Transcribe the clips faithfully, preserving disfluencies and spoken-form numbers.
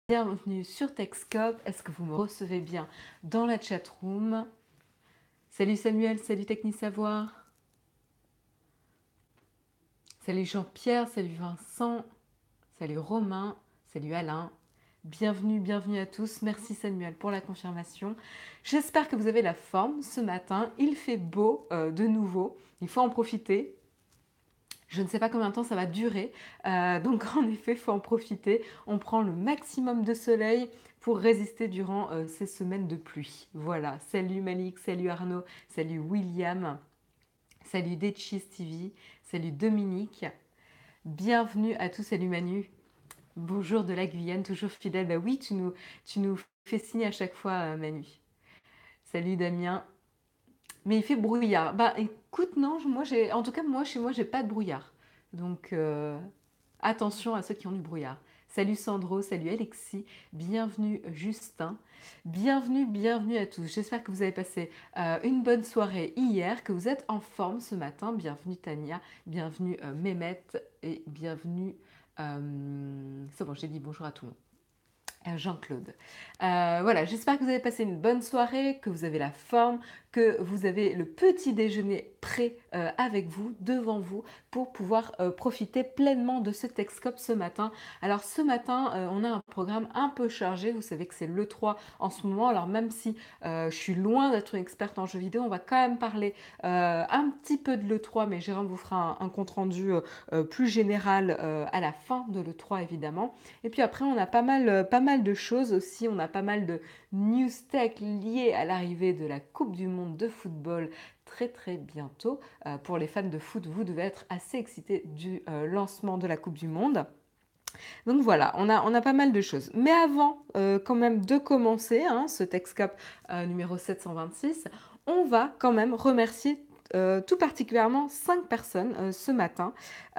Bienvenue sur Techscope. Est-ce que vous me recevez bien dans la chatroom? Salut Samuel, salut Technisavoir. Salut Jean-Pierre, salut Vincent, salut Romain, salut Alain. Bienvenue, bienvenue à tous. Merci Samuel pour la confirmation. J'espère que vous avez la forme ce matin. Il fait beau euh, de nouveau. Il faut en profiter. Je ne sais pas combien de temps ça va durer, euh, donc en effet, il faut en profiter. On prend le maximum de soleil pour résister durant euh, ces semaines de pluie. Voilà, salut Malik, salut Arnaud, salut William, salut Dechi Stevie, salut Dominique. Bienvenue à tous, salut Manu. Bonjour de la Guyane, toujours fidèle. Bah oui, tu nous, tu nous fais signe à chaque fois, euh, Manu. Salut Damien. Mais il fait brouillard. Bah écoute, non, moi j'ai, en tout cas moi chez moi j'ai pas de brouillard. Donc euh, attention à ceux qui ont du brouillard. Salut Sandro, salut Alexis, bienvenue Justin, bienvenue, bienvenue à tous. J'espère que vous avez passé euh, une bonne soirée hier, que vous êtes en forme ce matin. Bienvenue Tania, bienvenue euh, Mehmet et bienvenue... euh, C'est bon, j'ai dit bonjour à tout le monde. Euh, Jean-Claude. Euh, voilà, j'espère que vous avez passé une bonne soirée, que vous avez la forme, que vous avez le petit déjeuner prêt euh, avec vous, devant vous, pour pouvoir euh, profiter pleinement de ce Techscope ce matin. Alors ce matin, euh, on a un programme un peu chargé, vous savez que c'est l'E trois en ce moment, alors même si euh, je suis loin d'être une experte en jeux vidéo, on va quand même parler euh, un petit peu de l'E trois, mais Jérôme vous fera un, un compte-rendu euh, plus général euh, à la fin de l'E trois évidemment. Et puis après, on a pas mal, pas mal de choses aussi. On a pas mal de news tech liées à l'arrivée de la Coupe du Monde de football très très bientôt. Euh, pour les fans de foot, vous devez être assez excités du euh, lancement de la Coupe du Monde. Donc voilà, on a, on a pas mal de choses. Mais avant euh, quand même de commencer hein, ce Techscope euh, numéro sept cent vingt-six, on va quand même remercier euh, tout particulièrement cinq personnes euh, ce matin.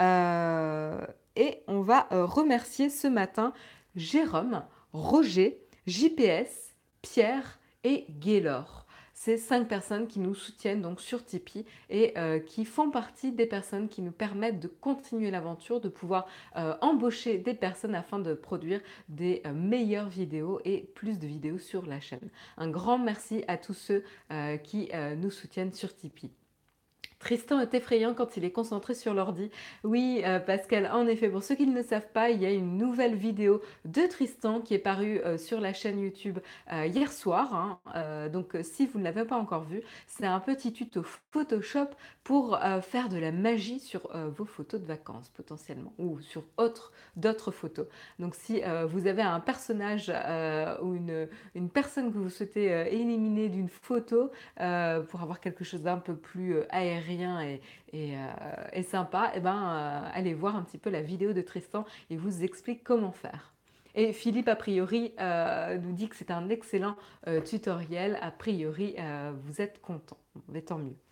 Euh, et on va euh, remercier ce matin Jérôme, Roger, J P S, Pierre et Gaylor. Ces cinq personnes qui nous soutiennent donc sur Tipeee et euh, qui font partie des personnes qui nous permettent de continuer l'aventure, de pouvoir euh, embaucher des personnes afin de produire des euh, meilleures vidéos et plus de vidéos sur la chaîne. Un grand merci à tous ceux euh, qui euh, nous soutiennent sur Tipeee. Tristan est effrayant quand il est concentré sur l'ordi. Oui, euh, Pascal, en effet, pour ceux qui ne le savent pas, il y a une nouvelle vidéo de Tristan qui est parue euh, sur la chaîne YouTube euh, hier soir. Hein. Euh, donc, euh, si vous ne l'avez pas encore vue, c'est un petit tuto Photoshop pour euh, faire de la magie sur euh, vos photos de vacances potentiellement ou sur autre, d'autres photos. Donc, si euh, vous avez un personnage euh, ou une, une personne que vous souhaitez euh, éliminer d'une photo euh, pour avoir quelque chose d'un peu plus euh, aérien et, et, euh, et sympa, et ben, euh, allez voir un petit peu la vidéo de Tristan, il vous explique comment faire. Et Philippe, a priori, euh, nous dit que c'est un excellent euh, tutoriel. A priori, euh, vous êtes content. Mais tant mieux.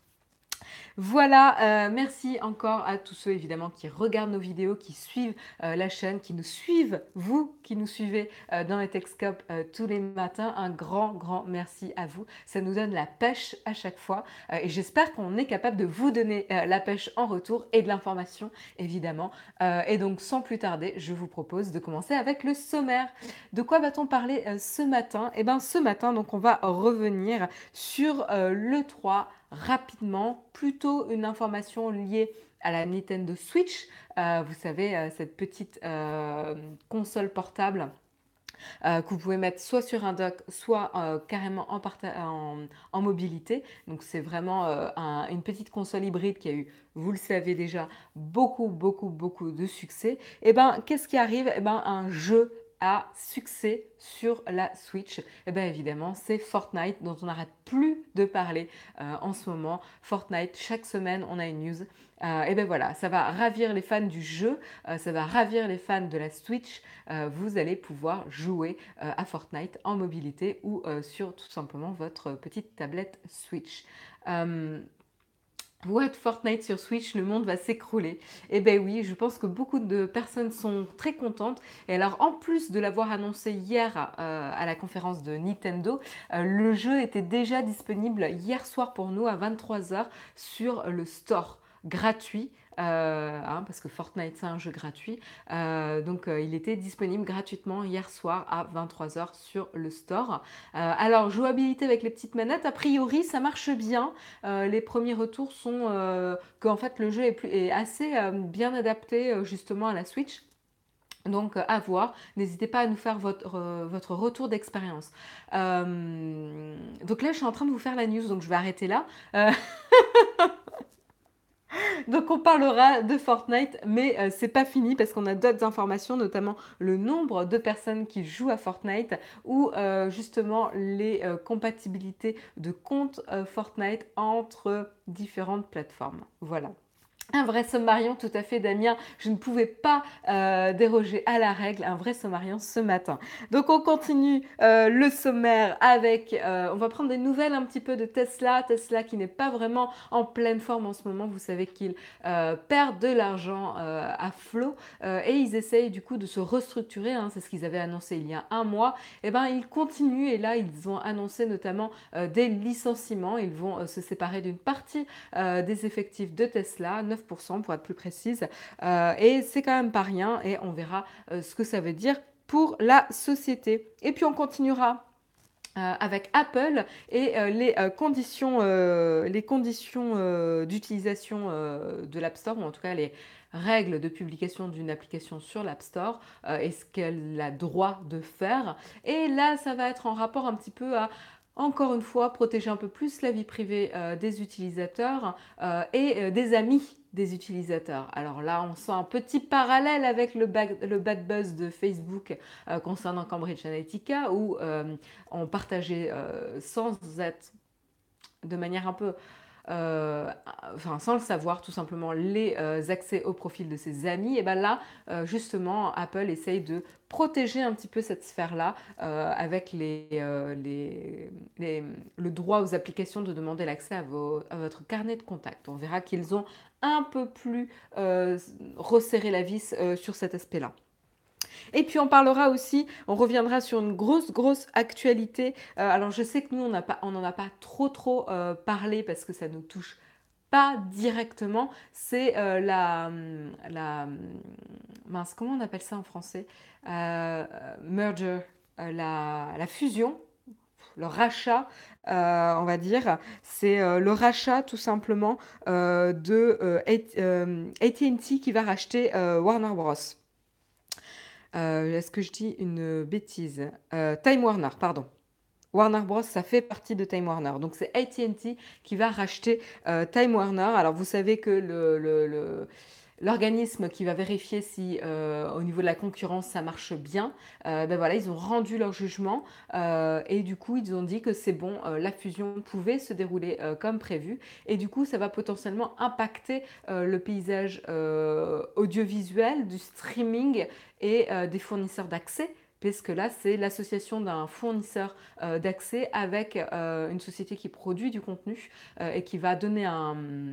Voilà, euh, merci encore à tous ceux évidemment qui regardent nos vidéos, qui suivent euh, la chaîne, qui nous suivent, vous qui nous suivez euh, dans les Techscope euh, tous les matins. Un grand, grand merci à vous. Ça nous donne la pêche à chaque fois euh, et j'espère qu'on est capable de vous donner euh, la pêche en retour et de l'information évidemment. Euh, et donc sans plus tarder, je vous propose de commencer avec le sommaire. De quoi va-t-on parler euh, ce matin? Eh bien ce matin, donc on va revenir sur euh, l'E trois rapidement, plutôt une information liée à la Nintendo Switch. Euh, vous savez, euh, cette petite euh, console portable euh, que vous pouvez mettre soit sur un dock, soit euh, carrément en, en, en, mobilité. Donc c'est vraiment euh, un, une petite console hybride qui a eu, vous le savez déjà, beaucoup, beaucoup, beaucoup de succès. Et bien, qu'est-ce qui arrive? Et ben, un jeu à succès sur la Switch. Et bien évidemment, c'est Fortnite dont on n'arrête plus de parler euh, en ce moment. Fortnite, chaque semaine, on a une news. Euh, et bien voilà, ça va ravir les fans du jeu, euh, ça va ravir les fans de la Switch. Euh, vous allez pouvoir jouer euh, à Fortnite en mobilité ou euh, sur tout simplement votre petite tablette Switch. Euh, What, Fortnite sur Switch, le monde va s'écrouler. Eh bien oui, je pense que beaucoup de personnes sont très contentes. Et alors, en plus de l'avoir annoncé hier euh, à la conférence de Nintendo, euh, le jeu était déjà disponible hier soir pour nous à vingt-trois heures sur le store gratuit euh, hein, parce que Fortnite c'est un jeu gratuit. Euh, donc euh, il était disponible gratuitement hier soir à vingt-trois heures sur le store. Euh, alors jouabilité avec les petites manettes, a priori ça marche bien. Euh, les premiers retours sont euh, qu'en fait le jeu est, plus, est assez euh, bien adapté euh, justement à la Switch. Donc euh, à voir, n'hésitez pas à nous faire votre, euh, votre retour d'expérience. Euh, donc là je suis en train de vous faire la news, donc je vais arrêter là. Euh, donc on parlera de Fortnite, mais euh, c'est pas fini parce qu'on a d'autres informations, notamment le nombre de personnes qui jouent à Fortnite ou euh, justement les euh, compatibilités de comptes euh, Fortnite entre différentes plateformes. Voilà. Un vrai sommarion, tout à fait, Damien. Je ne pouvais pas euh, déroger à la règle. Un vrai sommarion ce matin. Donc, on continue euh, le sommaire avec... Euh, on va prendre des nouvelles un petit peu de Tesla. Tesla qui n'est pas vraiment en pleine forme en ce moment. Vous savez qu'ils euh, perdent de l'argent euh, à flot euh, et ils essayent du coup de se restructurer. Hein, c'est ce qu'ils avaient annoncé il y a un mois. Et ben, ils continuent et là, ils ont annoncé notamment euh, des licenciements. Ils vont euh, se séparer d'une partie euh, des effectifs de Tesla, neuf pour cent pour être plus précise. Euh, et c'est quand même pas rien et on verra euh, ce que ça veut dire pour la société. Et puis on continuera euh, avec Apple et euh, les euh, conditions, euh, les conditions euh, d'utilisation euh, de l'App Store, ou en tout cas les règles de publication d'une application sur l'App Store euh, et ce qu'elle a droit de faire. Et là, ça va être en rapport un petit peu à encore une fois, protéger un peu plus la vie privée euh, des utilisateurs euh, et euh, des amis des utilisateurs. Alors là, on sent un petit parallèle avec le, bad, le bad buzz de Facebook euh, concernant Cambridge Analytica, où euh, on partageait euh, sans être de manière un peu euh, enfin sans le savoir tout simplement les euh, accès au profil de ses amis. Et bien là euh, justement Apple essaye de protéger un petit peu cette sphère là euh, avec les, euh, les, les, le droit aux applications de demander l'accès à, vos, à votre carnet de contact. On verra qu'ils ont un peu plus euh, resserré la vis euh, sur cet aspect là. Et puis on parlera aussi, on reviendra sur une grosse, grosse actualité. Euh, alors je sais que nous, on n'en a pas trop, trop euh, parlé parce que ça nous touche pas directement. C'est euh, la, la... Mince, comment on appelle ça en français euh, Merger, euh, la, la fusion. Le rachat, euh, on va dire, c'est euh, le rachat tout simplement euh, de euh, A T and T qui va racheter euh, Warner Bros. Euh, Est-ce que je dis une bêtise euh, Time Warner, pardon. Warner Bros, ça fait partie de Time Warner. Donc c'est A T and T qui va racheter euh, Time Warner. Alors vous savez que le, le, le, l'organisme qui va vérifier si euh, au niveau de la concurrence ça marche bien, euh, ben voilà, ils ont rendu leur jugement euh, et du coup ils ont dit que c'est bon, euh, la fusion pouvait se dérouler euh, comme prévu et du coup ça va potentiellement impacter euh, le paysage euh, audiovisuel, du streaming et euh, des fournisseurs d'accès puisque là, c'est l'association d'un fournisseur euh, d'accès avec euh, une société qui produit du contenu euh, et qui va donner un,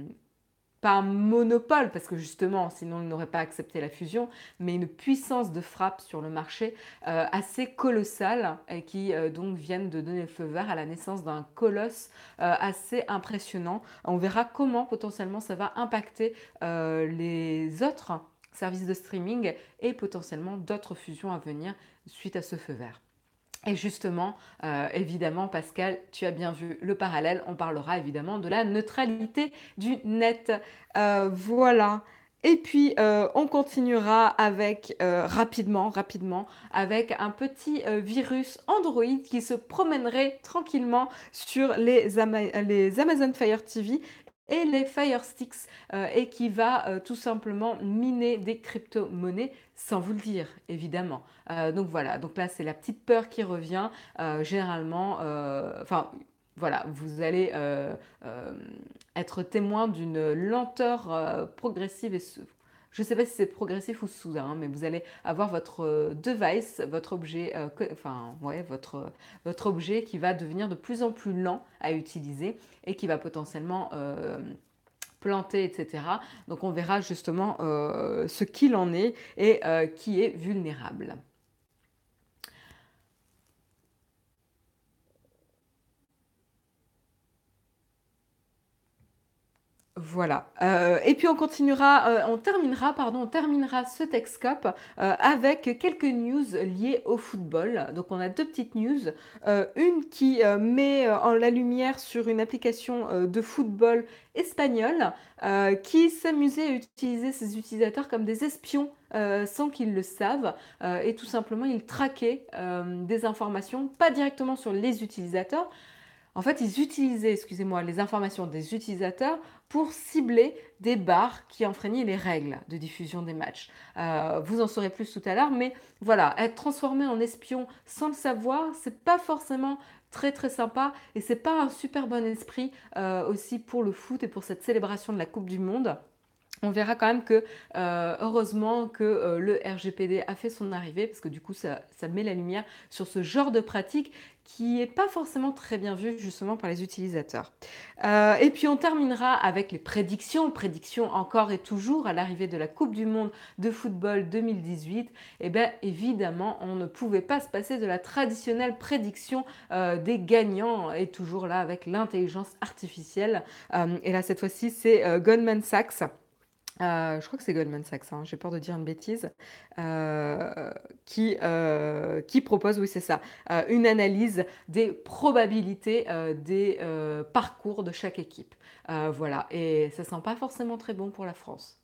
pas un monopole, parce que justement, sinon ils n'auraient pas accepté la fusion, mais une puissance de frappe sur le marché euh, assez colossale et qui euh, donc viennent de donner le feu vert à la naissance d'un colosse euh, assez impressionnant. On verra comment potentiellement ça va impacter euh, les autres services de streaming et potentiellement d'autres fusions à venir suite à ce feu vert. Et justement, euh, évidemment, Pascal, tu as bien vu le parallèle. On parlera évidemment de la neutralité du net. Euh, voilà. Et puis, euh, on continuera avec, euh, rapidement, rapidement, avec un petit euh, virus Android qui se promènerait tranquillement sur les, Ama- les Amazon Fire T V et les Fire Sticks euh, et qui va euh, tout simplement miner des crypto-monnaies sans vous le dire, évidemment. Euh, donc voilà, donc là c'est la petite peur qui revient. Euh, généralement, euh, enfin voilà, vous allez euh, euh, être témoin d'une lenteur euh, progressive et je ne sais pas si c'est progressif ou soudain, hein, mais vous allez avoir votre euh, device, votre objet, euh, que, enfin ouais, votre, votre objet qui va devenir de plus en plus lent à utiliser et qui va potentiellement euh, planter, et cetera. Donc on verra justement euh, ce qu'il en est et euh, qui est vulnérable. Voilà, heu et puis on continuera, heu, on terminera, pardon, on terminera ce Texcope, heu, avec quelques news liées au football. Donc on a deux petites news, heu, une qui, heu, met, heu, en la lumière sur une application, heu, de football espagnole, heu, qui s'amusait à utiliser ses utilisateurs comme des espions, heu, sans qu'ils le savent, heu et tout simplement ils traquaient, hem, des informations, pas directement sur les utilisateurs, en fait, ils utilisaient, excusez-moi, les informations des utilisateurs pour cibler des bars qui enfreignaient les règles de diffusion des matchs. Euh, vous en saurez plus tout à l'heure, mais voilà, être transformé en espion sans le savoir, c'est pas forcément très très sympa et c'est pas un super bon esprit euh, aussi pour le foot et pour cette célébration de la Coupe du Monde. On verra quand même que, euh, heureusement, que euh, le R G P D a fait son arrivée, parce que du coup, ça, ça met la lumière sur ce genre de pratique qui n'est pas forcément très bien vu justement par les utilisateurs. Euh, et puis on terminera avec les prédictions, prédictions encore et toujours à l'arrivée de la Coupe du Monde de football deux mille dix-huit. Et bien évidemment, on ne pouvait pas se passer de la traditionnelle prédiction euh, des gagnants, et toujours là avec l'intelligence artificielle. Euh, et là, cette fois-ci, c'est euh, Goldman Sachs. Euh, je crois que c'est Goldman Sachs, hein, j'ai peur de dire une bêtise, euh, qui, euh, qui propose, oui c'est ça, euh, une analyse des probabilités euh, des euh, parcours de chaque équipe. Euh, voilà, et ça sent pas forcément très bon pour la France.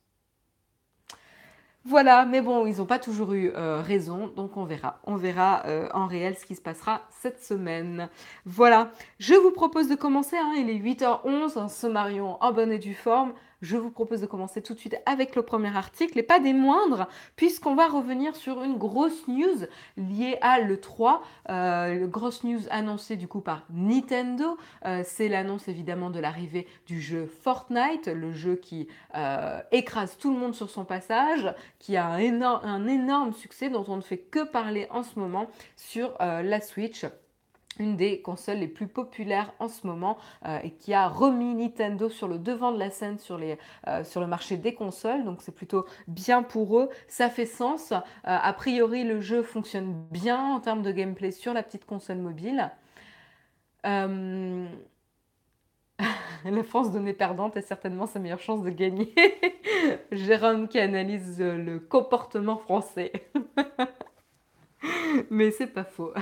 Voilà, mais bon, ils n'ont pas toujours eu euh, raison, donc on verra. On verra euh, en réel ce qui se passera cette semaine. Voilà, je vous propose de commencer, hein, il est huit heures onze, un sommarion en bonne et due forme. Je vous propose de commencer tout de suite avec le premier article, et pas des moindres, puisqu'on va revenir sur une grosse news liée à l'E trois. Euh, grosse news annoncée du coup par Nintendo. Euh, c'est l'annonce évidemment de l'arrivée du jeu Fortnite, le jeu qui euh, écrase tout le monde sur son passage, qui a un énorme, un énorme succès dont on ne fait que parler en ce moment sur euh, la Switch, une des consoles les plus populaires en ce moment, euh, et qui a remis Nintendo sur le devant de la scène sur, les, euh, sur le marché des consoles. Donc c'est plutôt bien pour eux, ça fait sens. Euh, a priori, le jeu fonctionne bien en termes de gameplay sur la petite console mobile. Euh, la France donnée perdante est certainement sa meilleure chance de gagner. Jérôme qui analyse le comportement français. Mais c'est pas faux.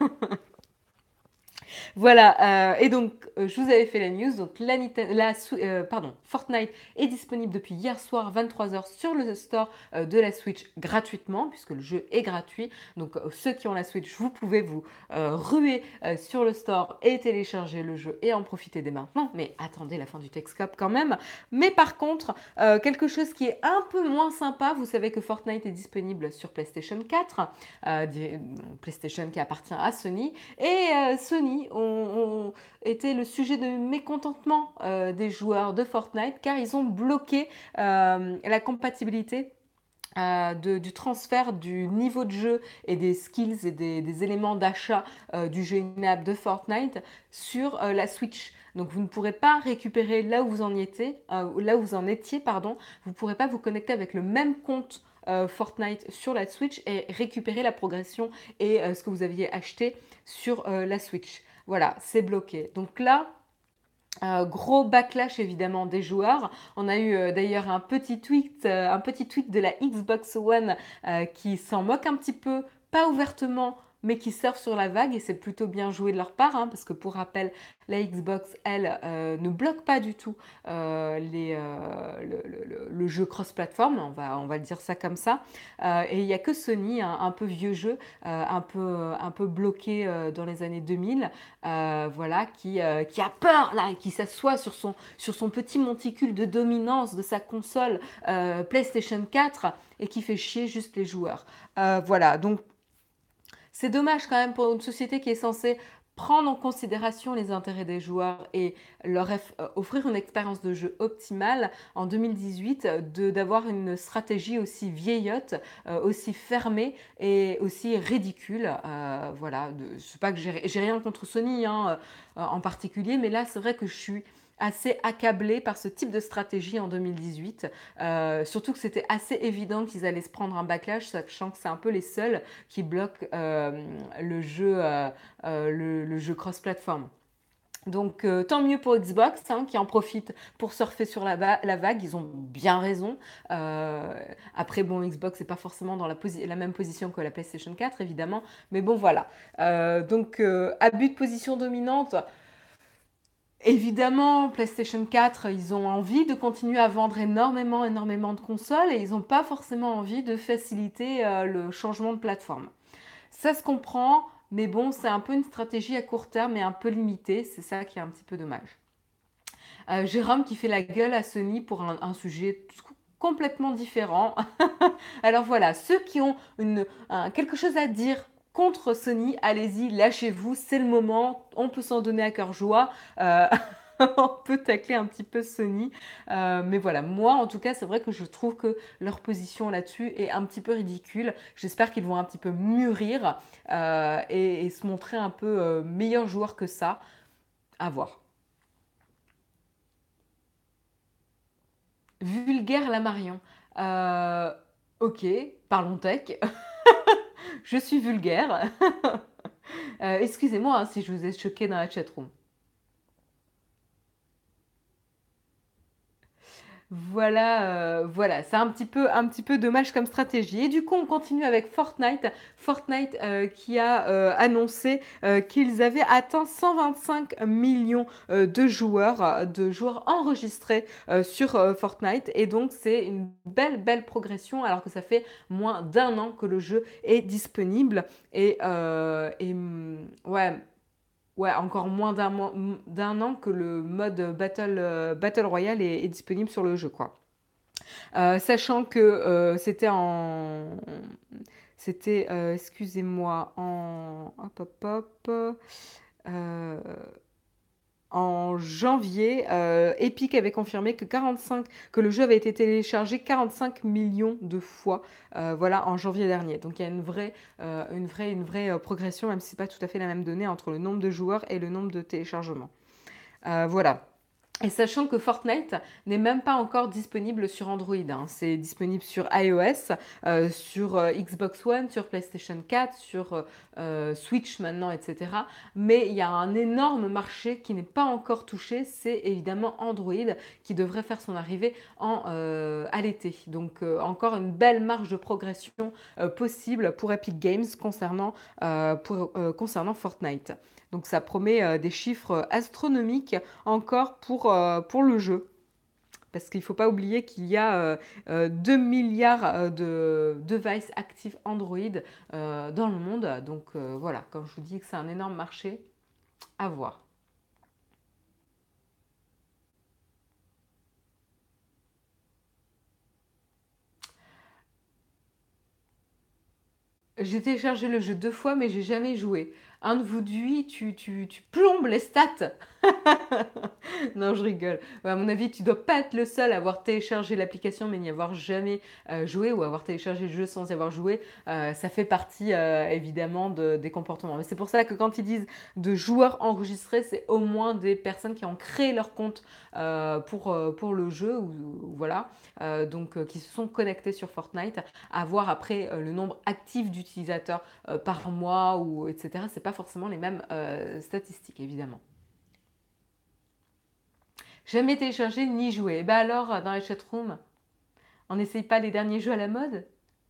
Voilà, euh, et donc euh, je vous avais fait la news, donc la, la euh, pardon, Fortnite est disponible depuis hier soir vingt-trois heures sur le store euh, de la Switch gratuitement, puisque le jeu est gratuit. Donc euh, ceux qui ont la Switch, vous pouvez vous euh, ruer euh, sur le store et télécharger le jeu et en profiter dès maintenant. Mais attendez la fin du Texcope quand même. Mais par contre, euh, quelque chose qui est un peu moins sympa, vous savez que Fortnite est disponible sur PlayStation quatre, euh, PlayStation qui appartient à Sony, et euh, Sony ont, ont été le sujet de mécontentement euh, des joueurs de Fortnite, car ils ont bloqué euh, la compatibilité euh, de, du transfert du niveau de jeu et des skills et des, des éléments d'achat euh, du jeu in-app de Fortnite sur euh, la Switch. Donc vous ne pourrez pas récupérer là où vous en étiez, euh, là où vous en étiez, pardon. Vous ne pourrez pas vous connecter avec le même compte euh, Fortnite sur la Switch et récupérer la progression et euh, ce que vous aviez acheté sur euh, la Switch. Voilà, c'est bloqué. Donc là, euh, gros backlash évidemment des joueurs. On a eu euh, d'ailleurs un petit tweet, euh, un petit tweet de la Xbox One euh, qui s'en moque un petit peu, pas ouvertement, mais qui surfe sur la vague, et c'est plutôt bien joué de leur part, hein, parce que pour rappel, la Xbox, elle, euh, ne bloque pas du tout euh, les, euh, le, le- le jeu cross-platform, on va, on va le dire ça comme ça. Euh, et il n'y a que Sony, un, un peu vieux jeu, euh, un, peu, un peu bloqué euh, dans les années deux mille, euh, voilà, qui, euh, qui a peur, là, qui s'assoit sur son, sur son petit monticule de dominance de sa console euh, PlayStation quatre et qui fait chier juste les joueurs. Euh, voilà, donc c'est dommage quand même pour une société qui est censée prendre en considération les intérêts des joueurs et leur eff- euh, offrir une expérience de jeu optimale en deux mille dix-huit, de, d'avoir une stratégie aussi vieillotte, euh, aussi fermée et aussi ridicule. Euh, voilà, de, c'est pas que j'ai, j'ai rien contre Sony, hein, euh, en particulier, mais là c'est vrai que je suis assez accablée par ce type de stratégie en deux mille dix-huit. Euh, surtout que c'était assez évident qu'ils allaient se prendre un backlash, sachant que c'est un peu les seuls qui bloquent euh, le jeu, euh, euh, le, le jeu cross-platform. Donc, euh, tant mieux pour Xbox, hein, qui en profite pour surfer sur la, va- la vague. Ils ont bien raison. Euh, après, bon, Xbox n'est pas forcément dans la, posi- la même position que la PlayStation quatre, évidemment. Mais bon, voilà. Euh, donc, euh, abus de position dominante. Évidemment, PlayStation quatre, ils ont envie de continuer à vendre énormément, énormément de consoles et ils n'ont pas forcément envie de faciliter euh, le changement de plateforme. Ça se comprend, mais bon, c'est un peu une stratégie à court terme et un peu limitée. C'est ça qui est un petit peu dommage. Euh, Jérôme qui fait la gueule à Sony pour un, un sujet complètement différent. Alors voilà, ceux qui ont une, un- quelque chose à dire contre Sony, allez-y, lâchez-vous, c'est le moment, on peut s'en donner à cœur joie. Euh, on peut tacler un petit peu Sony. Euh, mais voilà, moi en tout cas, c'est vrai que je trouve que leur position là-dessus est un petit peu ridicule. J'espère qu'ils vont un petit peu mûrir euh, et, et se montrer un peu euh, meilleurs joueurs que ça. À voir. Vulgaire la Marion. Euh, ok, parlons tech. Je suis vulgaire. Euh, excusez-moi hein, si je vous ai choqué dans la chatroom. Voilà, euh, voilà, c'est un petit peu, un petit peu dommage comme stratégie. Et du coup, on continue avec Fortnite. Fortnite euh, qui a euh, annoncé euh, qu'ils avaient atteint cent vingt-cinq millions euh, de joueurs, euh, de joueurs enregistrés euh, sur euh, Fortnite. Et donc, c'est une belle, belle progression alors que ça fait moins d'un an que le jeu est disponible. Et, euh, et mm, ouais. Ouais, encore moins d'un mois- d'un an que le mode Battle, euh, Battle Royale est, est disponible sur le jeu, quoi. Euh, sachant que euh, c'était en... C'était, euh, excusez-moi, en... Hop, hop, hop. euh, En janvier, euh, Epic avait confirmé que quarante-cinq, que le jeu avait été téléchargé quarante-cinq millions de fois, euh, voilà, en janvier dernier. Donc il y a une vraie, euh, une vraie, une vraie euh, progression, même si c'est pas tout à fait la même donnée entre le nombre de joueurs et le nombre de téléchargements. Euh, voilà. Et sachant que Fortnite n'est même pas encore disponible sur Android, hein. C'est disponible sur iOS, euh, sur euh, Xbox One, sur PlayStation quatre, sur euh, Switch maintenant, et cetera. Mais il y a un énorme marché qui n'est pas encore touché, c'est évidemment Android qui devrait faire son arrivée en, euh, à l'été. Donc euh, encore une belle marge de progression euh, possible pour Epic Games concernant, euh, pour, euh, concernant Fortnite. Donc ça promet euh, des chiffres astronomiques encore pour, euh, pour le jeu. Parce qu'il ne faut pas oublier qu'il y a euh, euh, deux milliards euh, de devices actifs Android euh, dans le monde. Donc euh, voilà, comme je vous dis que c'est un énorme marché à voir. J'ai téléchargé le jeu deux fois, mais j'ai jamais joué. Un de vous deux, tu, tu, tu plombes les stats. Non, je rigole. Ouais, à mon avis, tu dois pas être le seul à avoir téléchargé l'application mais n'y avoir jamais euh, joué ou avoir téléchargé le jeu sans y avoir joué. Euh, ça fait partie euh, évidemment de- des comportements. Mais c'est pour ça que quand ils disent de joueurs enregistrés, c'est au moins des personnes qui ont créé leur compte euh, pour, euh, pour le jeu ou, ou voilà, Euh, donc euh, qui se sont connectés sur Fortnite. À voir après euh, le nombre actif d'utilisateurs euh, par mois ou et cetera. C'est pas forcément les mêmes euh, statistiques évidemment. Jamais téléchargé ni joué. Et bah alors, dans les chatrooms, on n'essaye pas les derniers jeux à la mode.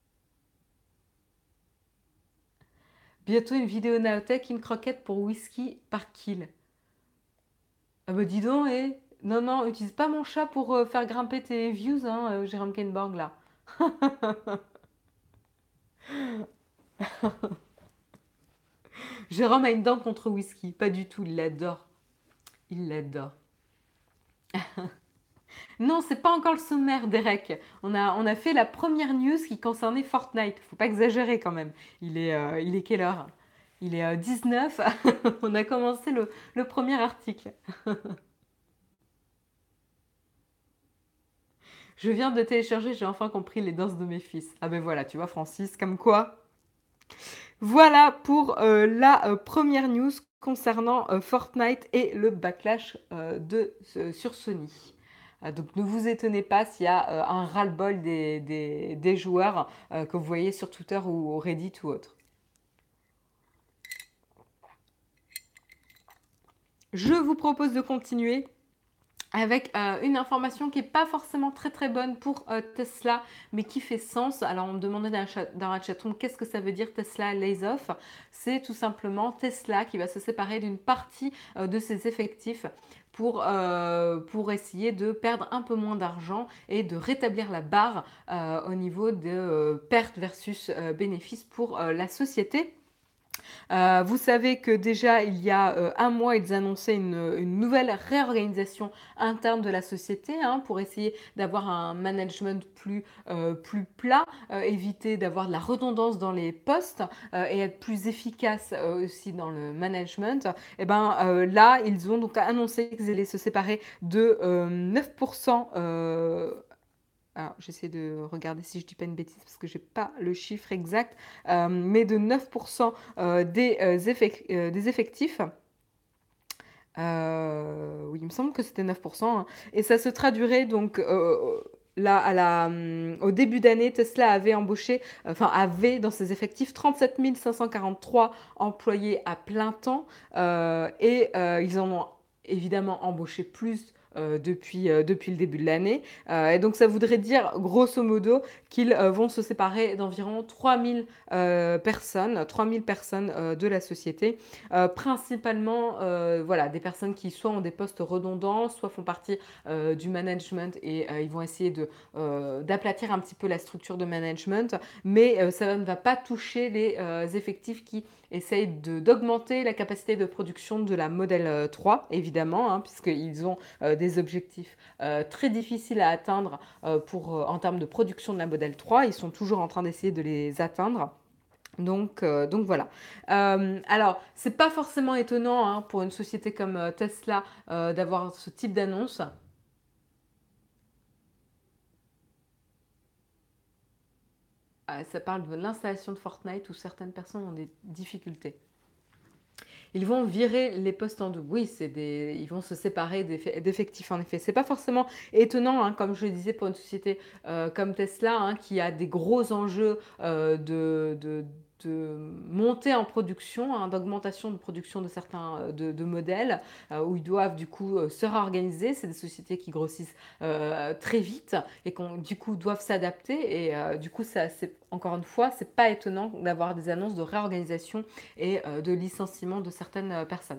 Bientôt une vidéo Naotech, une croquette pour whisky par kill. Ah bah dis donc, eh. Non, non, utilise pas mon chat pour euh, faire grimper tes views, hein, euh, Jérôme Kenborg, là. Jérôme a une dent contre whisky. Pas du tout, il l'adore. Il l'adore. Non, c'est pas encore le sommaire, Derek. On a, on a fait la première news qui concernait Fortnite. Faut pas exagérer quand même. Il est, euh, il est quelle heure? Il est euh, dix-neuf. On a commencé le, le premier article. Je viens de télécharger, j'ai enfin compris les danses de mes fils. Ah ben voilà, tu vois, Francis, comme quoi. Voilà pour euh, la euh, première news concernant euh, Fortnite et le backlash euh, de, euh, sur Sony. Euh, donc ne vous étonnez pas s'il y a euh, un ras-le-bol des, des- des joueurs euh, que vous voyez sur Twitter ou Reddit ou autre. Je vous propose de continuer avec euh, une information qui n'est pas forcément très très bonne pour euh, Tesla, mais qui fait sens. Alors, on me demandait dans, chat, dans la chatroom qu'est-ce que ça veut dire Tesla lays off. C'est tout simplement Tesla qui va se séparer d'une partie euh, de ses effectifs pour, euh, pour essayer de perdre un peu moins d'argent et de rétablir la barre euh, au niveau de euh, pertes versus euh, bénéfices pour euh, la société. Euh, vous savez que déjà, il y a euh, un mois, ils annonçaient une, une nouvelle réorganisation interne de la société hein, pour essayer d'avoir un management plus, euh, plus plat, euh, éviter d'avoir de la redondance dans les postes euh, et être plus efficace euh, aussi dans le management. Et ben euh, là, ils ont donc annoncé qu'ils allaient se séparer de euh, neuf pour cent. Euh, alors, j'essaie de regarder si je dis pas une bêtise parce que j'ai pas le chiffre exact, euh, mais de neuf pour cent euh, des, euh, effec- euh, des effectifs. Euh, oui, il me semble que c'était neuf pour cent, hein. Et ça se traduirait donc euh, là, à la, hum, au début d'année, Tesla avait embauché, enfin avait dans ses effectifs trente-sept mille cinq cent quarante-trois employés à plein temps euh, et euh, ils en ont évidemment embauché plus euh, depuis, euh, depuis le début de l'année. Euh, et donc ça voudrait dire grosso modo qu'ils euh, vont se séparer d'environ trois mille euh, personnes, trois mille personnes euh, de la société. Euh, principalement euh, voilà, des personnes qui soit ont des postes redondants, soit font partie euh, du management et euh, ils vont essayer de, euh, d'aplatir un petit peu la structure de management, mais euh, ça ne va pas toucher les euh, effectifs qui essayent de, d'augmenter la capacité de production de la Model trois, évidemment, hein, puisqu'ils ont euh, des objectifs euh, très difficiles à atteindre euh, pour, euh, en termes de production de la Model trois. Ils sont toujours en train d'essayer de les atteindre. Donc, euh, donc voilà. Euh, alors, c'est pas forcément étonnant hein, pour une société comme euh, Tesla euh, d'avoir ce type d'annonce. Euh, ça parle de l'installation de Fortnite où certaines personnes ont des difficultés. Ils vont virer les postes en double. Oui, c'est des, ils vont se séparer d'effectifs en effet. C'est pas forcément étonnant, hein, comme je le disais, pour une société euh, comme Tesla, hein, qui a des gros enjeux euh, de, de, de montée en production, hein, d'augmentation de production de certains euh, de, de modèles, euh, où ils doivent du coup euh, se réorganiser. C'est des sociétés qui grossissent euh, très vite et qui du coup doivent s'adapter. Et euh, du coup, ça, c'est encore une fois, c'est pas étonnant d'avoir des annonces de réorganisation et euh, de licenciement de certaines euh, personnes.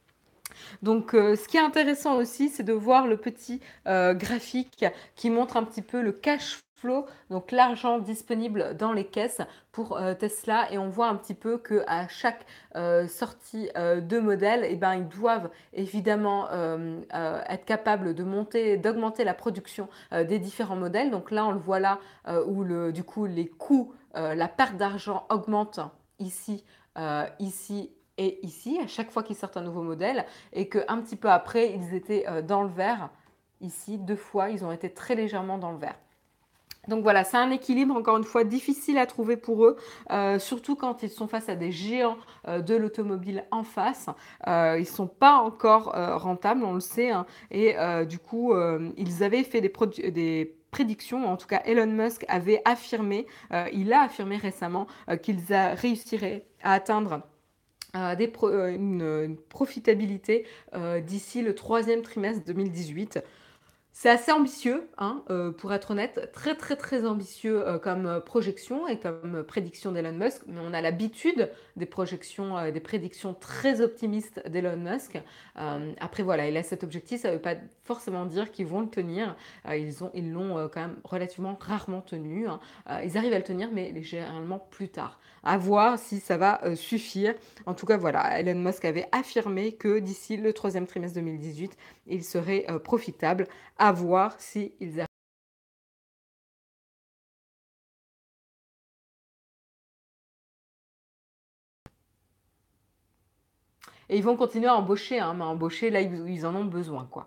Donc, euh, ce qui est intéressant aussi, c'est de voir le petit euh, graphique qui montre un petit peu le cash flow, donc l'argent disponible dans les caisses pour euh, Tesla. Et on voit un petit peu qu'à chaque euh, sortie euh, de modèle, eh ben, ils doivent évidemment euh, euh, être capables de monter, d'augmenter la production euh, des différents modèles. Donc là, on le voit là euh, où le, du coup les coûts, euh, la perte d'argent augmente ici, euh, ici et ici, à chaque fois qu'ils sortent un nouveau modèle, et qu'un petit peu après, ils étaient euh, dans le vert. Ici, deux fois, ils ont été très légèrement dans le vert. Donc voilà, c'est un équilibre, encore une fois, difficile à trouver pour eux, euh, surtout quand ils sont face à des géants euh, de l'automobile en face. Euh, ils ne sont pas encore euh, rentables, on le sait, hein, et euh, du coup, euh, ils avaient fait des, des prédictions, en tout cas Elon Musk avait affirmé, euh, il a affirmé récemment euh, qu'ils réussiraient à atteindre euh, des pro euh, une, une, profitabilité euh, d'ici le troisième trimestre deux mille dix-huit. C'est assez ambitieux, hein, euh, pour être honnête, très très très ambitieux euh, comme euh, projection et comme euh, prédiction d'Elon Musk, mais on a l'habitude des projections, euh, des prédictions très optimistes d'Elon Musk. Euh, après voilà, il a cet objectif, ça ne veut pas forcément dire qu'ils vont le tenir. Euh, ils ont, ils l'ont euh, quand même relativement rarement tenu, hein. Euh, ils arrivent à le tenir, mais généralement plus tard. À voir si ça va euh, suffire. En tout cas, voilà, Elon Musk avait affirmé que d'ici le troisième trimestre deux mille dix-huit, il serait euh, profitable. À voir s'ils arrivent. Et ils vont continuer à embaucher, hein, mais embaucher là où ils en ont besoin, quoi.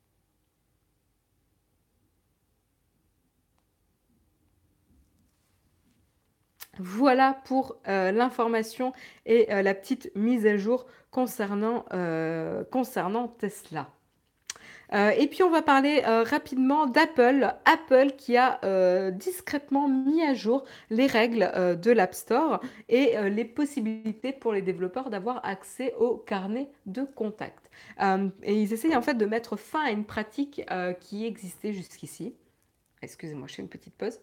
Voilà pour euh, l'information et euh, la petite mise à jour concernant, euh, concernant Tesla. Euh, et puis on va parler euh, rapidement d'Apple. Apple qui a euh, discrètement mis à jour les règles euh, de l'App Store et euh, les possibilités pour les développeurs d'avoir accès au carnet de contacts. Euh, et ils essayent en fait de mettre fin à une pratique euh, qui existait jusqu'ici. Excusez-moi, je fais une petite pause.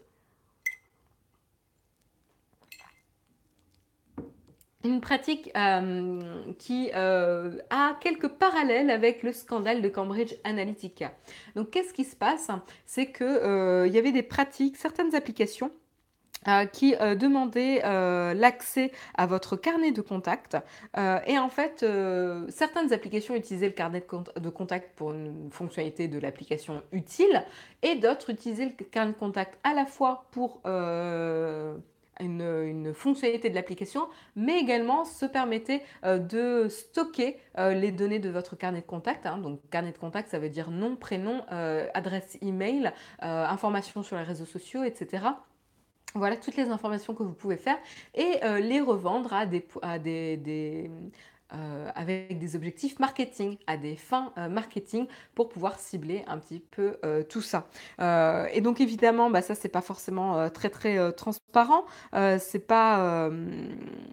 Une pratique euh, qui euh, a quelques parallèles avec le scandale de Cambridge Analytica. Donc, qu'est-ce qui se passe? C'est qu'il euh, y avait des pratiques, certaines applications euh, qui euh, demandaient euh, l'accès à votre carnet de contact. Euh, et en fait, euh, certaines applications utilisaient le carnet de, con de contact pour une fonctionnalité de l'application utile, et d'autres utilisaient le carnet de contact à la fois pour euh, une, une, fonctionnalité de l'application, mais également se permettait euh, de stocker euh, les données de votre carnet de contact. Hein. Donc, carnet de contact, ça veut dire nom, prénom, euh, adresse email, euh, informations sur les réseaux sociaux, et cetera. Voilà toutes les informations que vous pouvez faire et euh, les revendre à des, à des, des euh, avec des objectifs marketing, à des fins euh, marketing pour pouvoir cibler un petit peu euh, tout ça. Euh, et donc évidemment, bah, ça c'est pas forcément euh, très très euh, transparent, euh, c'est pas euh,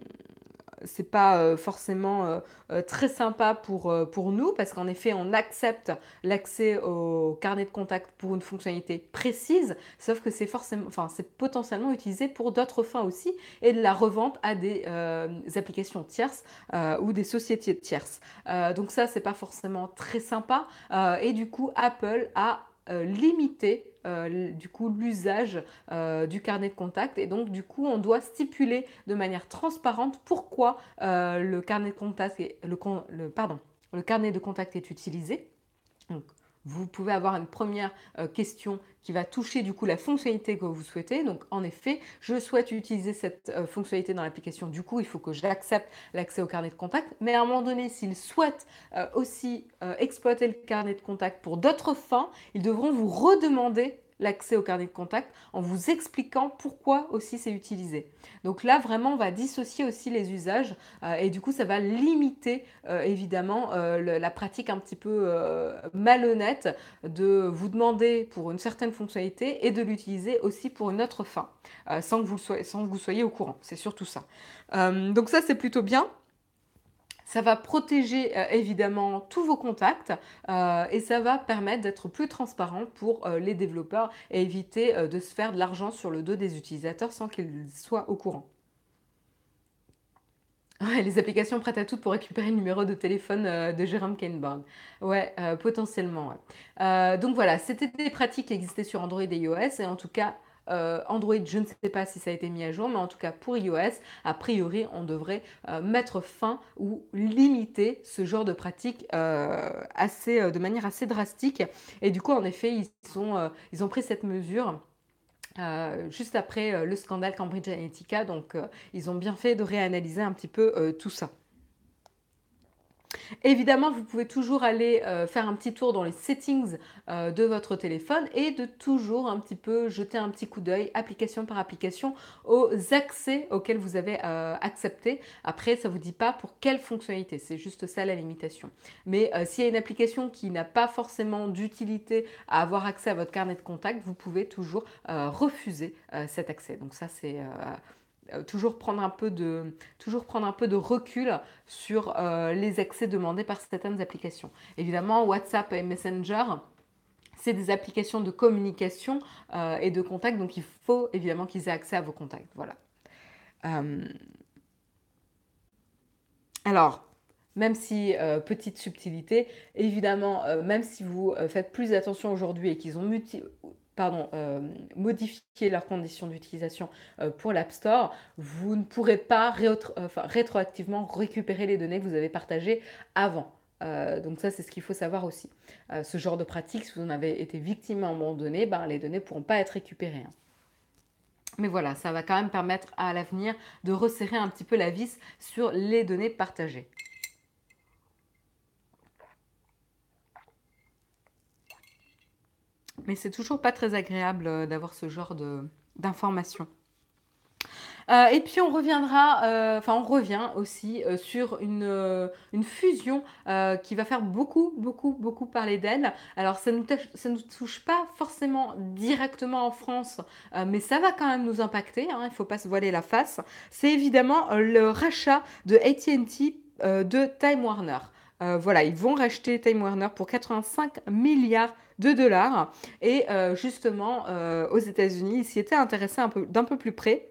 c'est pas euh, forcément euh, euh, très sympa pour, euh, pour nous parce qu'en effet on accepte l'accès au carnet de contact pour une fonctionnalité précise, sauf que c'est forcément, enfin c'est potentiellement utilisé pour d'autres fins aussi et de la revente à des euh, applications tierces euh, ou des sociétés tierces. Euh, donc ça c'est pas forcément très sympa euh, et du coup Apple a euh, limité euh, du coup l'usage euh, du carnet de contact et donc du coup on doit stipuler de manière transparente pourquoi euh, le carnet de contact est, le, le, pardon, le carnet de contact est utilisé. Donc, vous pouvez avoir une première euh, question qui va toucher du coup la fonctionnalité que vous souhaitez. Donc en effet, je souhaite utiliser cette euh, fonctionnalité dans l'application. Du coup, il faut que j'accepte l'accès au carnet de contact. Mais à un moment donné, s'ils souhaitent euh, aussi euh, exploiter le carnet de contact pour d'autres fins, ils devront vous redemander l'accès au carnet de contact en vous expliquant pourquoi aussi c'est utilisé. Donc là, vraiment, on va dissocier aussi les usages euh, et du coup, ça va limiter euh, évidemment euh, le, la pratique un petit peu euh, malhonnête de vous demander pour une certaine fonctionnalité et de l'utiliser aussi pour une autre fin, euh, sans, que vous soyez, sans que vous soyez au courant. C'est surtout ça. Euh, donc ça, c'est plutôt bien. Ça va protéger euh, évidemment tous vos contacts euh, et ça va permettre d'être plus transparent pour euh, les développeurs et éviter euh, de se faire de l'argent sur le dos des utilisateurs sans qu'ils soient au courant. Ouais, les applications prêtes à toutes pour récupérer le numéro de téléphone euh, de Jérôme Kainborg. Ouais, euh, potentiellement. Ouais. Euh, donc voilà, c'était des pratiques qui existaient sur Android et iOS. Et en tout cas, euh, Android, je ne sais pas si ça a été mis à jour, mais en tout cas pour iOS, a priori, on devrait euh, mettre fin ou limiter ce genre de pratique euh, assez, euh, de manière assez drastique. Et du coup, en effet, ils, sont, euh, ils ont pris cette mesure. Euh, juste après euh, le scandale Cambridge Analytica, donc euh, ils ont bien fait de réanalyser un petit peu euh, tout ça. Évidemment, vous pouvez toujours aller euh, faire un petit tour dans les settings euh, de votre téléphone et de toujours un petit peu jeter un petit coup d'œil application par application aux accès auxquels vous avez euh, accepté. Après, ça ne vous dit pas pour quelle fonctionnalité, c'est juste ça la limitation. Mais euh, s'il y a une application qui n'a pas forcément d'utilité à avoir accès à votre carnet de contact, vous pouvez toujours euh, refuser euh, cet accès. Donc ça, c'est... Euh, euh, toujours prendre un peu de, toujours prendre un peu de recul sur euh, les accès demandés par certaines applications. Évidemment, WhatsApp et Messenger, c'est des applications de communication euh, et de contact, donc il faut évidemment qu'ils aient accès à vos contacts. Voilà. Euh, alors, même si, euh, petite subtilité, évidemment, euh, même si vous euh, faites plus attention aujourd'hui et qu'ils ont multi pardon, euh, modifié leurs conditions d'utilisation euh, pour l'App Store, vous ne pourrez pas rétro enfin, rétroactivement récupérer les données que vous avez partagées avant. Euh, donc ça, c'est ce qu'il faut savoir aussi. Euh, ce genre de pratique, si vous en avez été victime à un moment donné, ben, les données ne pourront pas être récupérées. Hein. Mais voilà, ça va quand même permettre à l'avenir de resserrer un petit peu la vis sur les données partagées. Mais c'est toujours pas très agréable euh, d'avoir ce genre de d'informations. Heu et puis on reviendra, heu, enfin on revient aussi, heu, sur une, heu, une fusion, heu, qui va faire beaucoup, beaucoup, beaucoup parler d'elle. Alors ça nous tâche ça nous touche pas forcément directement en France, heu, mais ça va quand même nous impacter, hein, il faut pas se voiler la face. C'est évidemment, heu, le rachat de A T and T, heu, de Time Warner. Heu, voilà, ils vont racheter Time Warner pour quatre-vingt-cinq milliards de dollars et heu, justement, heu, aux États-Unis, ils s'y étaient intéressés un peu d'un peu plus près.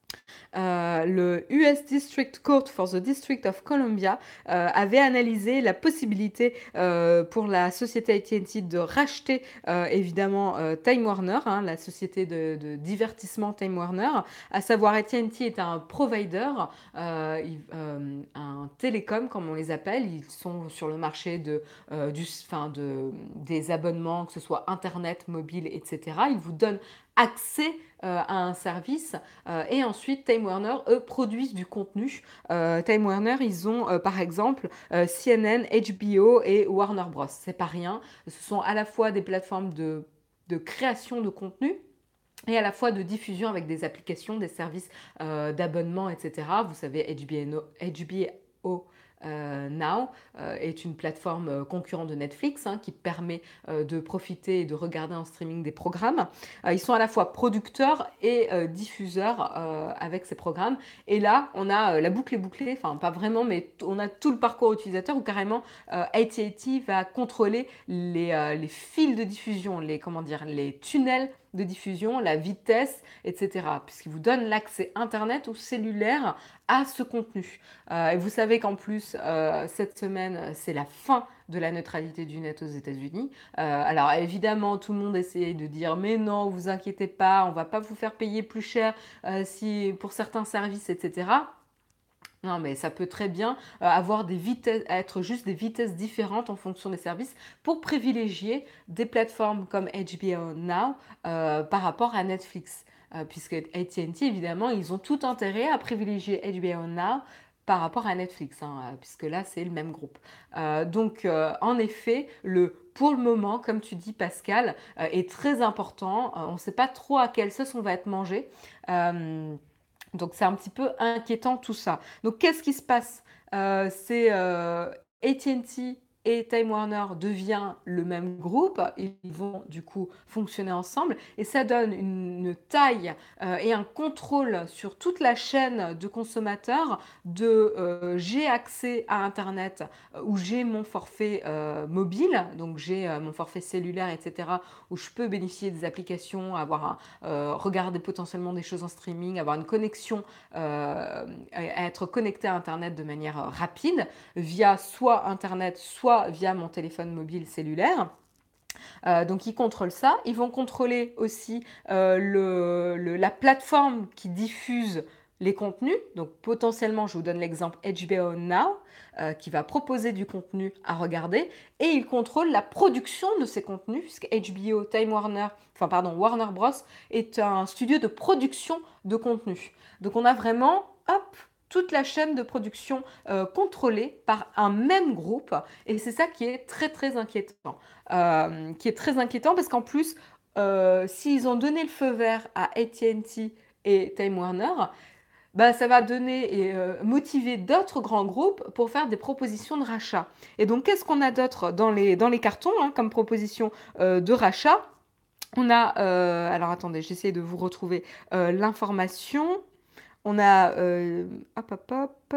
Euh, le U S District Court for the District of Columbia euh, avait analysé la possibilité euh, pour la société A T and T de racheter euh, évidemment euh, Time Warner, hein, la société de, de divertissement Time Warner, à savoir A T and T est un provider, euh, il- euh, un télécom comme on les appelle, ils sont sur le marché de, euh, du, enfin de, des abonnements, que ce soit Internet, mobile, et cetera. Ils vous donnent accès euh, à un service euh, et ensuite, Time Warner, eux, produisent du contenu. Euh, Time Warner, ils ont euh, par exemple euh, C N N, H B O et Warner Bros. C'est pas rien. Ce sont à la fois des plateformes de, de création de contenu et à la fois de diffusion avec des applications, des services euh, d'abonnement, et cetera. Vous savez, H B O, H B O euh, Now euh, est une plateforme euh, concurrente de Netflix hein, qui permet euh, de profiter et de regarder en streaming des programmes. Euh, ils sont à la fois producteurs et euh, diffuseurs euh, avec ces programmes. Et là, on a euh, la boucle est bouclée, enfin pas vraiment, mais on a tout le parcours utilisateur où carrément euh, A T and T va contrôler les, euh, les fils de diffusion, les, comment dire, les tunnels de diffusion, la vitesse, et cetera. Puisqu'il vous donne l'accès Internet ou cellulaire à ce contenu. Euh, et vous savez qu'en plus, euh, cette semaine, c'est la fin de la neutralité du net aux États-Unis. Euh, alors évidemment, tout le monde essaie de dire mais non, vous inquiétez pas, on va pas vous faire payer plus cher euh, si pour certains services, et cetera. Non, mais ça peut très bien euh, avoir des vitesses, être juste des vitesses différentes en fonction des services pour privilégier des plateformes comme H B O Now euh, par rapport à Netflix. Euh, puisque A T and T, évidemment, ils ont tout intérêt à privilégier H B O Now par rapport à Netflix, hein, euh, puisque là, c'est le même groupe. Euh, donc, euh, en effet, le pour le moment, comme tu dis, Pascal, euh, est très important. Euh, on ne sait pas trop à quelle sauce on va être mangé. Euh, donc c'est un petit peu inquiétant tout ça. Donc qu'est-ce qui se passe? Euh, c'est euh, A T and T et Time Warner devient le même groupe. Ils vont du coup fonctionner ensemble et ça donne une, une taille euh, et un contrôle sur toute la chaîne de consommateurs de euh, j'ai accès à Internet euh, ou j'ai mon forfait euh, mobile, donc j'ai euh, mon forfait cellulaire, et cetera, où je peux bénéficier des applications, avoir un, euh, regarder potentiellement des choses en streaming, avoir une connexion, euh, être connecté à Internet de manière euh, rapide via soit Internet, soit via mon téléphone mobile cellulaire. Euh, donc ils contrôlent ça. Ils vont contrôler aussi euh, le, le, la plateforme qui diffuse les contenus. Donc potentiellement, je vous donne l'exemple H B O Now, euh, qui va proposer du contenu à regarder. Et ils contrôlent la production de ces contenus, puisque H B O, Time Warner, enfin pardon, Warner Bros. Est un studio de production de contenu. Donc on a vraiment, hop, toute la chaîne de production euh, contrôlée par un même groupe. Et c'est ça qui est très très inquiétant euh, qui est très inquiétant parce qu'en plus, euh, s'ils ont donné le feu vert à A T and T et Time Warner, bah, ça va donner et euh, motiver d'autres grands groupes pour faire des propositions de rachat. Et donc, qu'est-ce qu'on a d'autre dans les, dans les cartons hein, comme proposition euh, de rachat? On a, euh, alors attendez, j'essaie de vous retrouver euh, l'information. On a, euh, hop, hop, hop.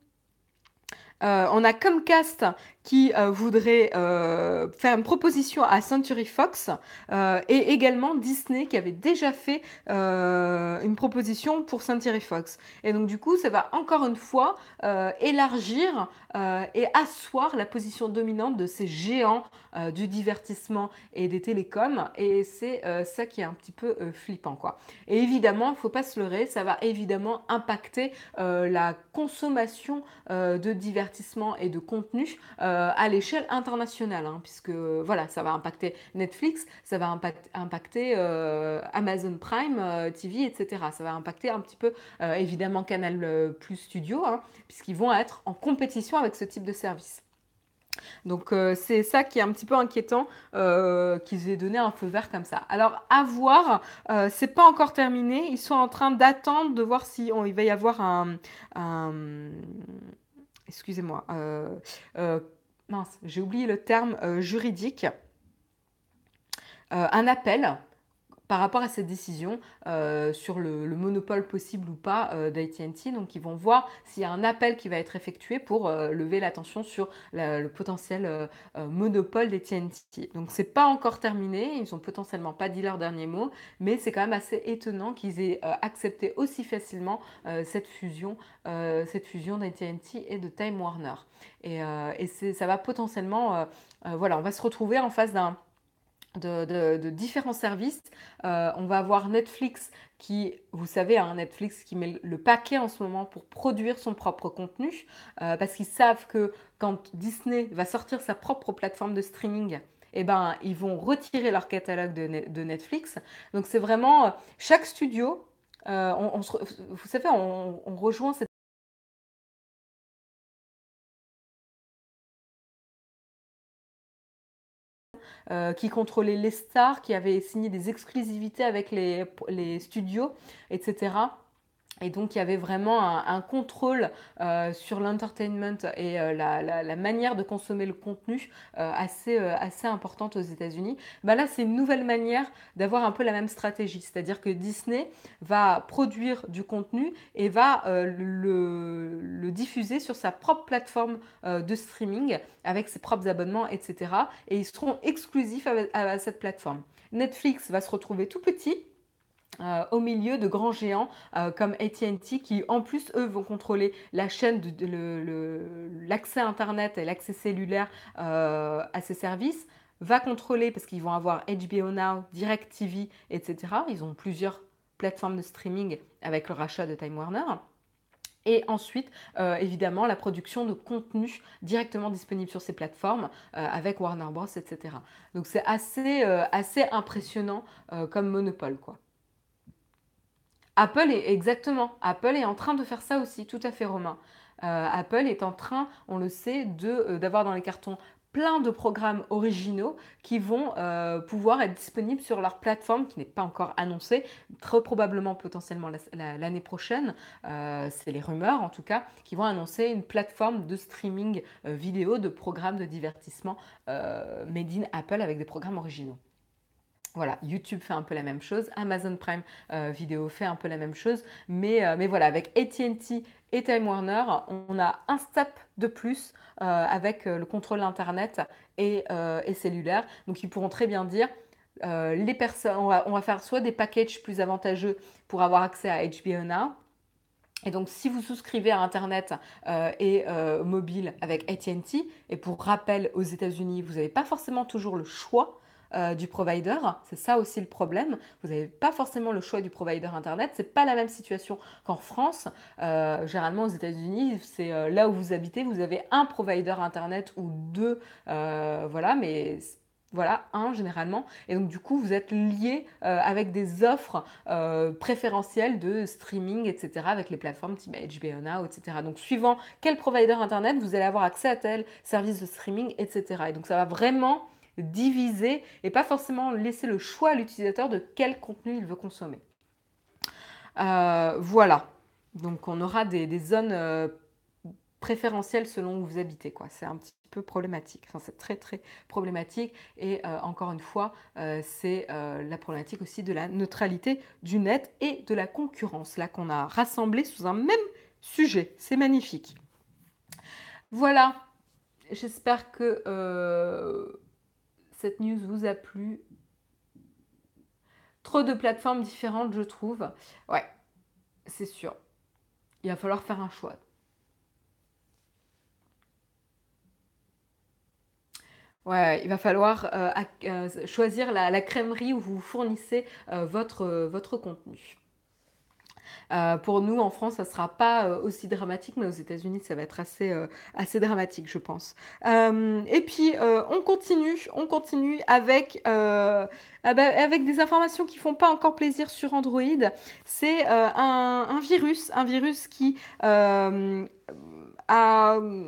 Euh, on a Comcast qui euh, voudrait euh, faire une proposition à Century Fox euh, et également Disney qui avait déjà fait euh, une proposition pour Century Fox. Et donc du coup, ça va encore une fois euh, élargir euh, et asseoir la position dominante de ces géants euh, du divertissement et des télécoms. Et c'est euh, ça qui est un petit peu euh, flippant, quoi. Et évidemment, il ne faut pas se leurrer, ça va évidemment impacter euh, la consommation euh, de divertissement et de contenu euh, à l'échelle internationale, hein, puisque voilà, ça va impacter Netflix, ça va impact, impacter euh, Amazon Prime euh, T V, et cetera. Ça va impacter un petit peu euh, évidemment Canal Plus Studio, hein, puisqu'ils vont être en compétition avec ce type de service. Donc euh, c'est ça qui est un petit peu inquiétant euh, qu'ils aient donné un feu vert comme ça. Alors à voir, euh, c'est pas encore terminé. Ils sont en train d'attendre de voir si on- il va y avoir un, un- excusez-moi, euh, euh, mince, j'ai oublié le terme euh, juridique, euh, un appel par rapport à cette décision euh, sur le, le monopole possible ou pas euh, d'A T and T. Donc, ils vont voir s'il y a un appel qui va être effectué pour euh, lever l'attention sur la- le potentiel euh, euh, monopole d'A T and T. Donc, c'est pas encore terminé. Ils ont potentiellement pas dit leur dernier mot, mais c'est quand même assez étonnant qu'ils aient euh, accepté aussi facilement euh, cette fusion, euh, cette fusion d'A T and T et de Time Warner. Et, euh, et c'est- ça va potentiellement, euh, euh, voilà, on va se retrouver en face d'un de, de- de différents services. Euh, on va avoir Netflix qui, vous savez, hein, Netflix qui met le paquet en ce moment pour produire son propre contenu, euh, parce qu'ils savent que quand Disney va sortir sa propre plateforme de streaming, eh ben, ils vont retirer leur catalogue de, Ne- de Netflix. Donc c'est vraiment euh, chaque studio, euh, on, on se re- vous savez, on, on rejoint cette euh, qui contrôlait les stars, qui avait signé des exclusivités avec les, les studios, et cetera. Et donc, il y avait vraiment un, un contrôle euh, sur l'entertainment et euh, la, la- la manière de consommer le contenu euh, assez, euh, assez importante aux États-Unis. Bah là, c'est une nouvelle manière d'avoir un peu la même stratégie. C'est-à-dire que Disney va produire du contenu et va euh, le, le diffuser sur sa propre plateforme euh, de streaming avec ses propres abonnements, et cetera. Et ils seront exclusifs à, à cette plateforme. Netflix va se retrouver tout petit euh, au milieu de grands géants euh, comme A T and T qui en plus eux vont contrôler la chaîne de, de- le- le- l'accès internet et l'accès cellulaire euh, à ces services, va contrôler parce qu'ils vont avoir H B O Now, DirecTV, et cetera. Ils ont plusieurs plateformes de streaming avec le rachat de Time Warner. Et ensuite, euh, évidemment, la production de contenu directement disponible sur ces plateformes euh, avec Warner Bros, et cetera. Donc c'est assez, euh, assez impressionnant euh, comme monopole, quoi. Apple est exactement. Apple est en train de faire ça aussi, tout à fait, Romain. Euh, Apple est en train, on le sait, de euh, d'avoir dans les cartons plein de programmes originaux qui vont euh, pouvoir être disponibles sur leur plateforme qui n'est pas encore annoncée, très probablement potentiellement la- la- l'année prochaine. Euh, c'est les rumeurs en tout cas qui vont annoncer une plateforme de streaming euh, vidéo de programmes de divertissement euh, made in Apple avec des programmes originaux. Voilà, YouTube fait un peu la même chose, Amazon Prime euh, Video fait un peu la même chose, mais, euh, mais voilà, avec A T and T et Time Warner, on a un step de plus euh, avec euh, le contrôle Internet et, euh, et cellulaire. Donc ils pourront très bien dire, euh, les personnes, on va, on va faire soit des packages plus avantageux pour avoir accès à H B O Now, et donc, si vous souscrivez à Internet euh, et euh, mobile avec A T and T, et pour rappel, aux États-Unis, vous n'avez pas forcément toujours le choix euh, du provider. C'est ça aussi le problème. Vous n'avez pas forcément le choix du provider Internet. C'est pas la même situation qu'en France. Euh, généralement, aux États-Unis, c'est euh, là où vous habitez, vous avez un provider Internet ou deux, euh, voilà, mais voilà, un généralement. Et donc, du coup, vous êtes lié euh, avec des offres euh, préférentiels de streaming, et cetera, avec les plateformes type H B O Now, et cetera. Donc, suivant quel provider Internet, vous allez avoir accès à tel service de streaming, et cetera. Et donc, ça va vraiment diviser et pas forcément laisser le choix à l'utilisateur de quel contenu il veut consommer. Euh, voilà. Donc, on aura des, des zones euh, préférentielles selon où vous habitez, quoi. C'est un petit peu problématique. Enfin, c'est très très problématique. Et euh, encore une fois, euh, c'est euh, la problématique aussi de la neutralité du net et de la concurrence, là qu'on a rassemblé sous un même sujet. C'est magnifique. Voilà. J'espère que euh, cette news vous a plu. Trop de plateformes différentes, je trouve. Ouais, c'est sûr. Il va falloir faire un choix. Ouais, il va falloir euh, ac- euh, choisir la, la crèmerie où vous fournissez euh, votre, euh, votre contenu. Euh, pour nous, en France, ça ne sera pas euh, aussi dramatique, mais aux États-Unis, ça va être assez, euh, assez dramatique, je pense. Euh, et puis, euh, on continue, on continue avec, euh, ah bah, avec des informations qui font pas encore plaisir sur Android. C'est euh, un, un virus, un virus qui euh, a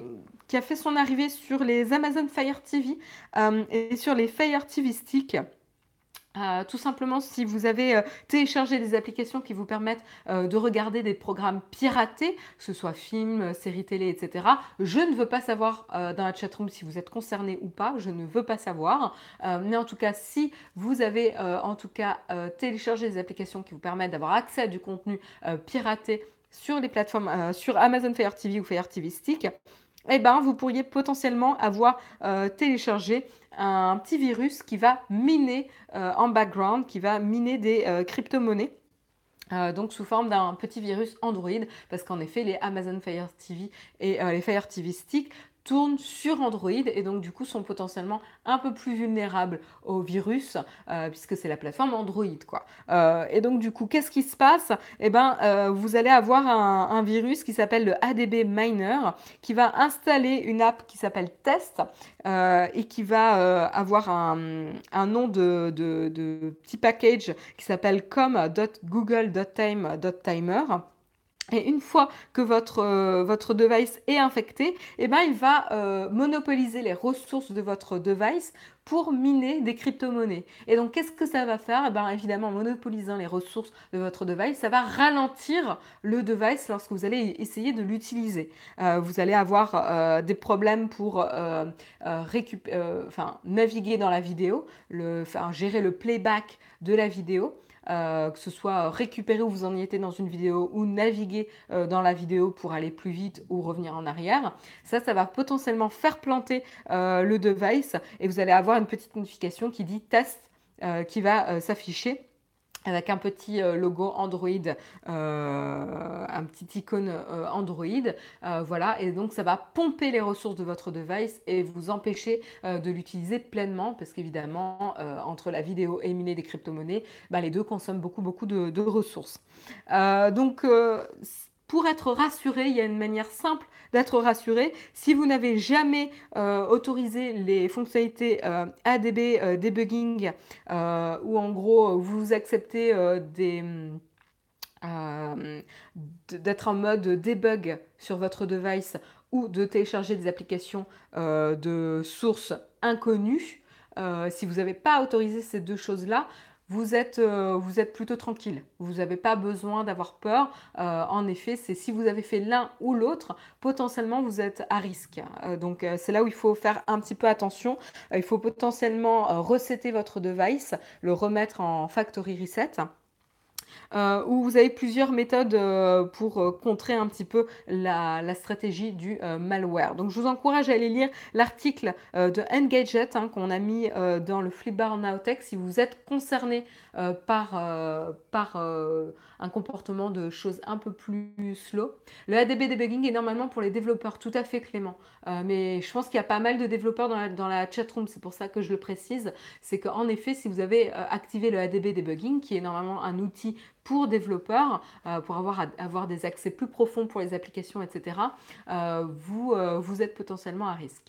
qui a fait son arrivée sur les Amazon Fire T V euh, et sur les Fire T V Stick. Euh, tout simplement, si vous avez euh, téléchargé des applications qui vous permettent euh, de regarder des programmes piratés, que ce soit films, euh, séries télé, et cetera. Je ne veux pas savoir euh, dans la chatroom si vous êtes concerné ou pas, je ne veux pas savoir. Euh, mais en tout cas, si vous avez euh, en tout cas euh, téléchargé des applications qui vous permettent d'avoir accès à du contenu euh, piraté sur les plateformes, euh, sur Amazon Fire T V ou Fire T V Stick, eh ben, vous pourriez potentiellement avoir euh, téléchargé un petit virus qui va miner euh, en background, qui va miner des euh, crypto-monnaies. Euh, donc sous forme d'un petit virus Android, parce qu'en effet les Amazon Fire T V et euh, les Fire T V Stick tournent sur Android et donc du coup sont potentiellement un peu plus vulnérables au virus euh, puisque c'est la plateforme Android quoi. Euh, et donc du coup qu'est-ce qui se passe? Eh ben euh, vous allez avoir un, un virus qui s'appelle le A D B Miner qui va installer une app qui s'appelle Test euh, et qui va euh, avoir un, un nom de, de, de petit package qui s'appelle com dot google dot time dot timer. Et une fois que votre, euh, votre device est infecté, eh ben, il va euh, monopoliser les ressources de votre device pour miner des crypto-monnaies. Et donc, qu'est-ce que ça va faire? Eh ben, évidemment, en monopolisant les ressources de votre device, ça va ralentir le device lorsque vous allez essayer de l'utiliser. Euh, vous allez avoir euh, des problèmes pour euh, euh, récup- euh, enfin, naviguer dans la vidéo, le, enfin, gérer le playback de la vidéo. Euh, que ce soit récupérer où vous en étiez dans une vidéo ou naviguer euh, dans la vidéo pour aller plus vite ou revenir en arrière. Ça, ça va potentiellement faire planter euh, le device et vous allez avoir une petite notification qui dit test euh, qui va euh, s'afficher avec un petit euh, logo Android, euh, un petit icône euh, Android, euh, voilà, et donc ça va pomper les ressources de votre device et vous empêcher euh, de l'utiliser pleinement, parce qu'évidemment, euh, entre la vidéo et miner des crypto-monnaies, bah, les deux consomment beaucoup, beaucoup de, de ressources. Euh, donc, euh, pour être rassuré, il y a une manière simple d'être rassuré. Si vous n'avez jamais euh, autorisé les fonctionnalités euh, A D B euh, debugging, euh, où en gros vous acceptez euh, des, euh, d'être en mode debug sur votre device ou de télécharger des applications euh, de sources inconnues, euh, si vous n'avez pas autorisé ces deux choses-là, vous êtes, euh, vous êtes plutôt tranquille. Vous n'avez pas besoin d'avoir peur. Euh, en effet, c'est si vous avez fait l'un ou l'autre, potentiellement vous êtes à risque. Euh, donc euh, c'est là où il faut faire un petit peu attention. Euh, il faut potentiellement euh, resetter votre device, le remettre en factory reset. Euh, où vous avez plusieurs méthodes euh, pour euh, contrer un petit peu la, la stratégie du euh, malware. Donc je vous encourage à aller lire l'article euh, de Engadget hein, qu'on a mis euh, dans le Flipbar Nowtech si vous êtes concerné euh, par, euh, par euh, un comportement de choses un peu plus slow. Le A D B debugging est normalement pour les développeurs, tout à fait Clément. Euh, mais je pense qu'il y a pas mal de développeurs dans la, dans la chatroom, c'est pour ça que je le précise. C'est qu'en effet, si vous avez euh, activé le A D B debugging, qui est normalement un outil pour développeurs, euh, pour avoir, avoir des accès plus profonds pour les applications, et cetera, euh, vous, euh, vous êtes potentiellement à risque.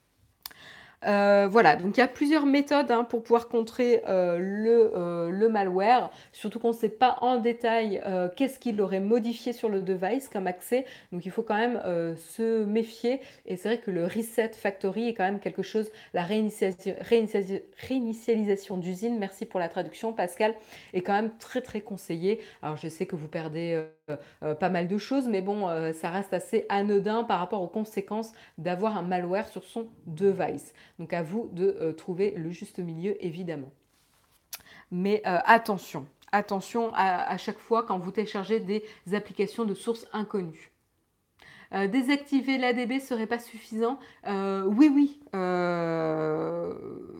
Euh, voilà, donc il y a plusieurs méthodes hein, pour pouvoir contrer euh, le, euh, le malware, surtout qu'on ne sait pas en détail euh, qu'est-ce qu'il aurait modifié sur le device comme accès, donc il faut quand même euh, se méfier, et c'est vrai que le reset factory est quand même quelque chose, la réinitialisation, réinitialisation, réinitialisation d'usine, merci pour la traduction Pascal, est quand même très très conseillé. Alors je sais que vous perdez euh, euh, pas mal de choses, mais bon, euh, ça reste assez anodin par rapport aux conséquences d'avoir un malware sur son device. Donc à vous de euh, trouver le juste milieu, évidemment. Mais euh, attention, attention à, à chaque fois quand vous téléchargez des applications de sources inconnues. Euh, désactiver l'A D B serait pas suffisant? euh, Oui, oui. Euh...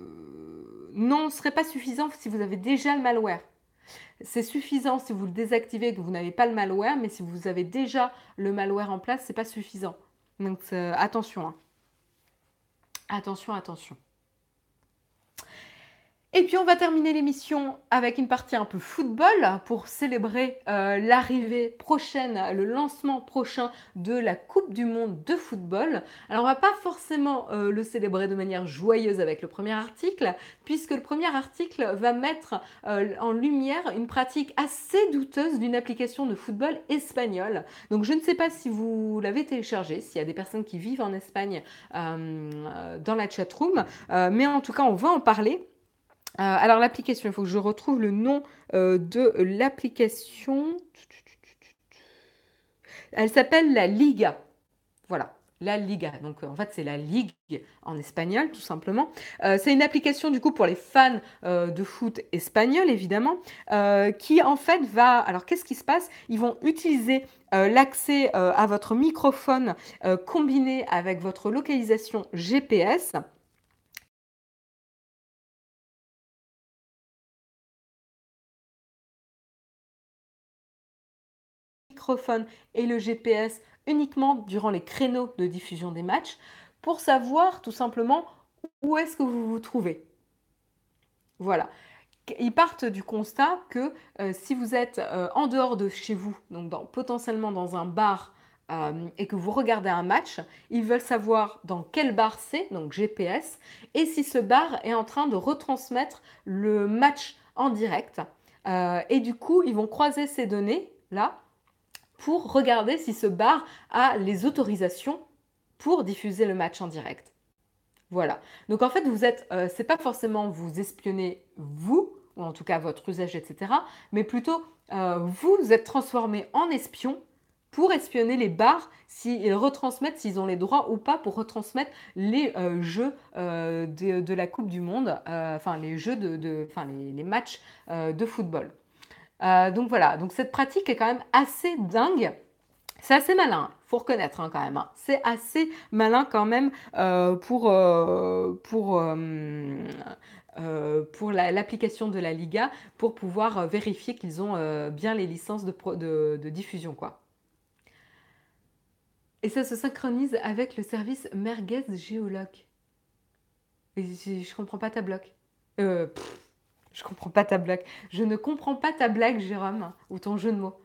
Non, ce serait pas suffisant si vous avez déjà le malware. C'est suffisant si vous le désactivez et que vous n'avez pas le malware, mais si vous avez déjà le malware en place, c'est pas suffisant. Donc euh, attention. Hein. Attention, attention. Et puis on va terminer l'émission avec une partie un peu football pour célébrer euh, l'arrivée prochaine, le lancement prochain de la Coupe du Monde de football. Alors on va pas forcément euh, le célébrer de manière joyeuse avec le premier article, puisque le premier article va mettre euh, en lumière une pratique assez douteuse d'une application de football espagnole. Donc je ne sais pas si vous l'avez téléchargé, s'il y a des personnes qui vivent en Espagne euh, dans la chatroom, euh, mais en tout cas on va en parler. Euh, alors l'application, il faut que je retrouve le nom euh, de l'application. Elle s'appelle la Liga. Voilà, la Liga. Donc en fait c'est la Ligue en espagnol tout simplement. Euh, c'est une application du coup pour les fans euh, de foot espagnol évidemment, euh, qui en fait va. Alors qu'est-ce qui se passe? Ils vont utiliser euh, l'accès euh, à votre microphone euh, combiné avec votre localisation G P S. Microphone et le G P S uniquement durant les créneaux de diffusion des matchs pour savoir tout simplement où est-ce que vous vous trouvez. Voilà. Ils partent du constat que euh, si vous êtes euh, en dehors de chez vous, donc dans, potentiellement dans un bar, euh, et que vous regardez un match, ils veulent savoir dans quel bar c'est, donc G P S, et si ce bar est en train de retransmettre le match en direct. Euh, et du coup, ils vont croiser ces données là pour regarder si ce bar a les autorisations pour diffuser le match en direct. Voilà. Donc en fait, vous êtes, euh, c'est pas forcément vous espionner vous, ou en tout cas votre usage, et cetera, mais plutôt euh, vous, vous êtes transformé en espion pour espionner les bars s'ils retransmettent, s'ils ont les droits ou pas pour retransmettre les euh, jeux euh, de, de la Coupe du Monde, euh, enfin les jeux de, de enfin les, les matchs euh, de football. Euh, donc voilà, donc cette pratique est quand même assez dingue. C'est assez malin, faut reconnaître hein, quand même. Hein. C'est assez malin quand même euh, pour, euh, pour, euh, euh, pour la- l'application de la Liga pour pouvoir euh, vérifier qu'ils ont euh, bien les licences de, pro- de, de diffusion, quoi. Et ça se synchronise avec le service Merguez Géoloc. Et Je, je comprends pas ta bloc. Euh, pff, je comprends pas ta blague. Je ne comprends pas ta blague, Jérôme, ou ton jeu de mots.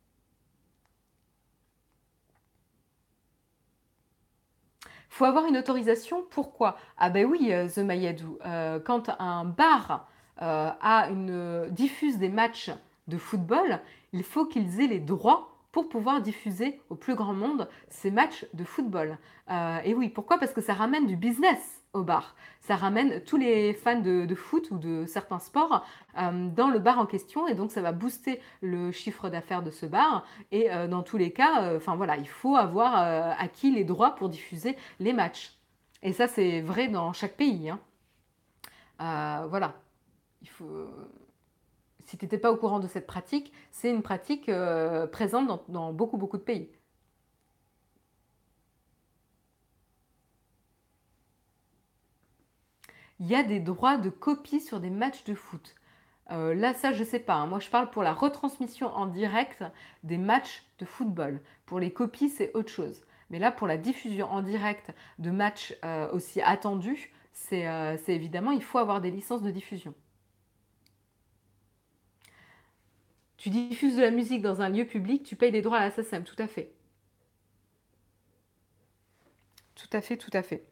Faut avoir une autorisation. Pourquoi? Ah ben oui, euh, The Mayadou. Euh, quand un bar euh, a une, diffuse des matchs de football, il faut qu'ils aient les droits pour pouvoir diffuser au plus grand monde ces matchs de football. Euh, et oui, pourquoi? Parce que ça ramène du business au bar. Ça ramène tous les fans de, de foot ou de certains sports euh, dans le bar en question et donc ça va booster le chiffre d'affaires de ce bar. Et euh, dans tous les cas, euh, enfin voilà, il faut avoir euh, acquis les droits pour diffuser les matchs. Et ça, c'est vrai dans chaque pays. Hein. Euh, voilà. Il faut... Si tu n'étais pas au courant de cette pratique, c'est une pratique euh, présente dans, dans beaucoup, beaucoup de pays. Il y a des droits de copie sur des matchs de foot. Euh, là, ça, je ne sais pas. Hein. Moi, je parle pour la retransmission en direct des matchs de football. Pour les copies, c'est autre chose. Mais là, pour la diffusion en direct de matchs euh, aussi attendus, c'est euh, c'est évidemment, il faut avoir des licences de diffusion. Tu diffuses de la musique dans un lieu public, tu payes des droits à la S A C E M, tout à fait. Tout à fait, tout à fait.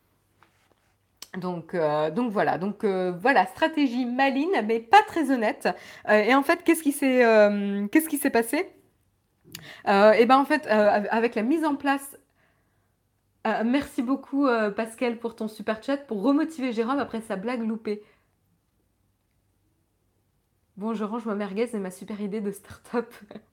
Donc, euh, donc voilà, donc euh, voilà, stratégie maligne, mais pas très honnête. Euh, et en fait, qu'est-ce qui s'est euh, qu'est-ce qui s'est passé? Euh, et ben en fait, euh, avec la mise en place. Euh, merci beaucoup euh, Pascal pour ton super chat pour remotiver Jérôme après sa blague loupée. Bon, je range ma merguez et ma super idée de start-up.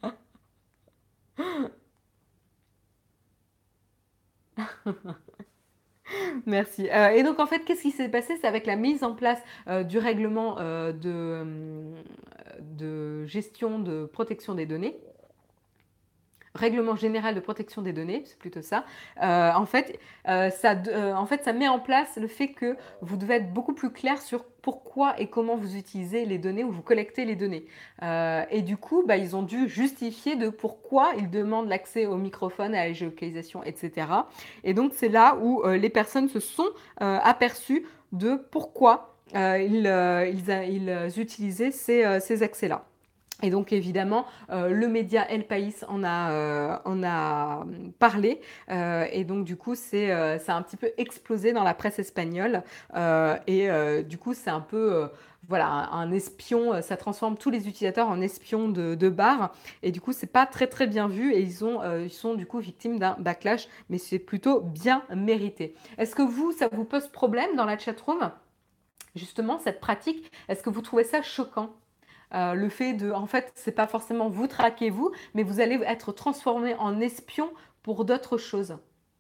Merci. Euh, et donc en fait, qu'est-ce qui s'est passé? C'est avec la mise en place euh, du règlement euh, de, euh, de gestion de protection des données. Règlement général de protection des données, c'est plutôt ça. Euh, en, fait, euh, ça euh, en fait, ça met en place le fait que vous devez être beaucoup plus clair sur pourquoi et comment vous utilisez les données ou vous collectez les données. Euh, et du coup, bah, ils ont dû justifier de pourquoi ils demandent l'accès au microphone, à la géolocalisation, et cetera. Et donc, c'est là où euh, les personnes se sont euh, aperçues de pourquoi euh, ils, euh, ils, a- ils, euh, utilisaient ces, euh, ces accès-là. Et donc évidemment, euh, le média El País en a, euh, en a hum, parlé. Euh, et donc du coup, c'est, euh, ça a un petit peu explosé dans la presse espagnole. Euh, et euh, du coup, c'est un peu... euh, voilà, un, un espion, euh, ça transforme tous les utilisateurs en espions de, de bar. Et du coup, c'est pas très très bien vu. Et ils, ont, euh, ils sont du coup victimes d'un backlash. Mais c'est plutôt bien mérité. Est-ce que vous, ça vous pose problème dans la chatroom? Justement, cette pratique, est-ce que vous trouvez ça choquant? Euh, le fait de, en fait, c'est pas forcément vous traquez vous, mais vous allez être transformé en espion pour d'autres choses.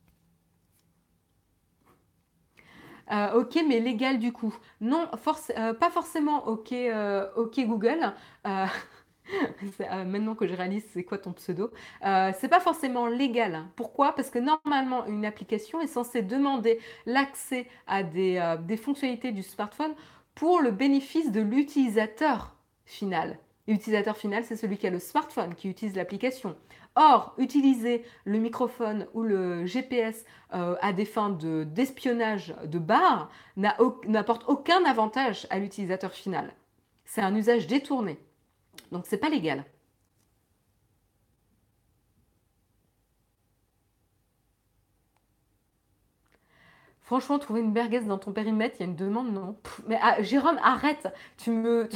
Euh, ok, mais légal du coup. Non, force, euh, pas forcément ok, euh, ok Google. Euh, c'est, euh, maintenant que je réalise c'est quoi ton pseudo, euh, c'est pas forcément légal. Pourquoi? Parce que normalement, une application est censée demander l'accès à des, euh, des fonctionnalités du smartphone pour le bénéfice de l'utilisateur final. L'utilisateur final, c'est celui qui a le smartphone, qui utilise l'application. Or, utiliser le microphone ou le G P S euh, à des fins de, d'espionnage de bar n'a au- n'apporte aucun avantage à l'utilisateur final. C'est un usage détourné. Donc, c'est pas légal. Franchement, trouver une merguez dans ton périmètre, il y a une demande, non. Pff, mais ah, Jérôme, arrête. Tu me,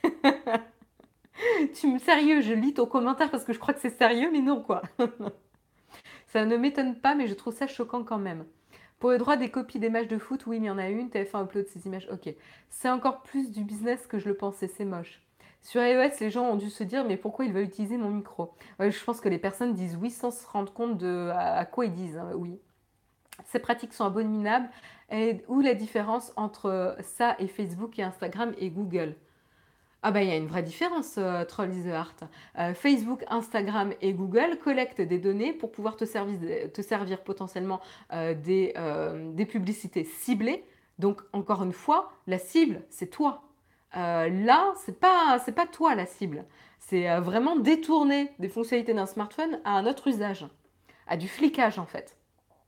tu me sérieux, je lis ton commentaire parce que je crois que c'est sérieux, mais non quoi. Ça ne m'étonne pas, mais je trouve ça choquant quand même. Pour le droit des copies des matchs de foot, oui, il y en a une. T F un upload ces images. Ok. C'est encore plus du business que je le pensais. C'est moche. Sur iOS, les gens ont dû se dire, mais pourquoi il va utiliser mon micro? Ouais, je pense que les personnes disent oui sans se rendre compte de à, à quoi ils disent, hein, oui. Ces pratiques sont abominables. Et où la différence entre ça et Facebook et Instagram et Google? Ah bah il y a une vraie différence, euh, Troll is the Heart. Euh, Facebook, Instagram et Google collectent des données pour pouvoir te servir, te servir potentiellement euh, des, euh, des publicités ciblées. Donc encore une fois, la cible, c'est toi. Euh, là, c'est pas, c'est pas toi la cible. C'est euh, vraiment détourner des fonctionnalités d'un smartphone à un autre usage, à du flicage en fait.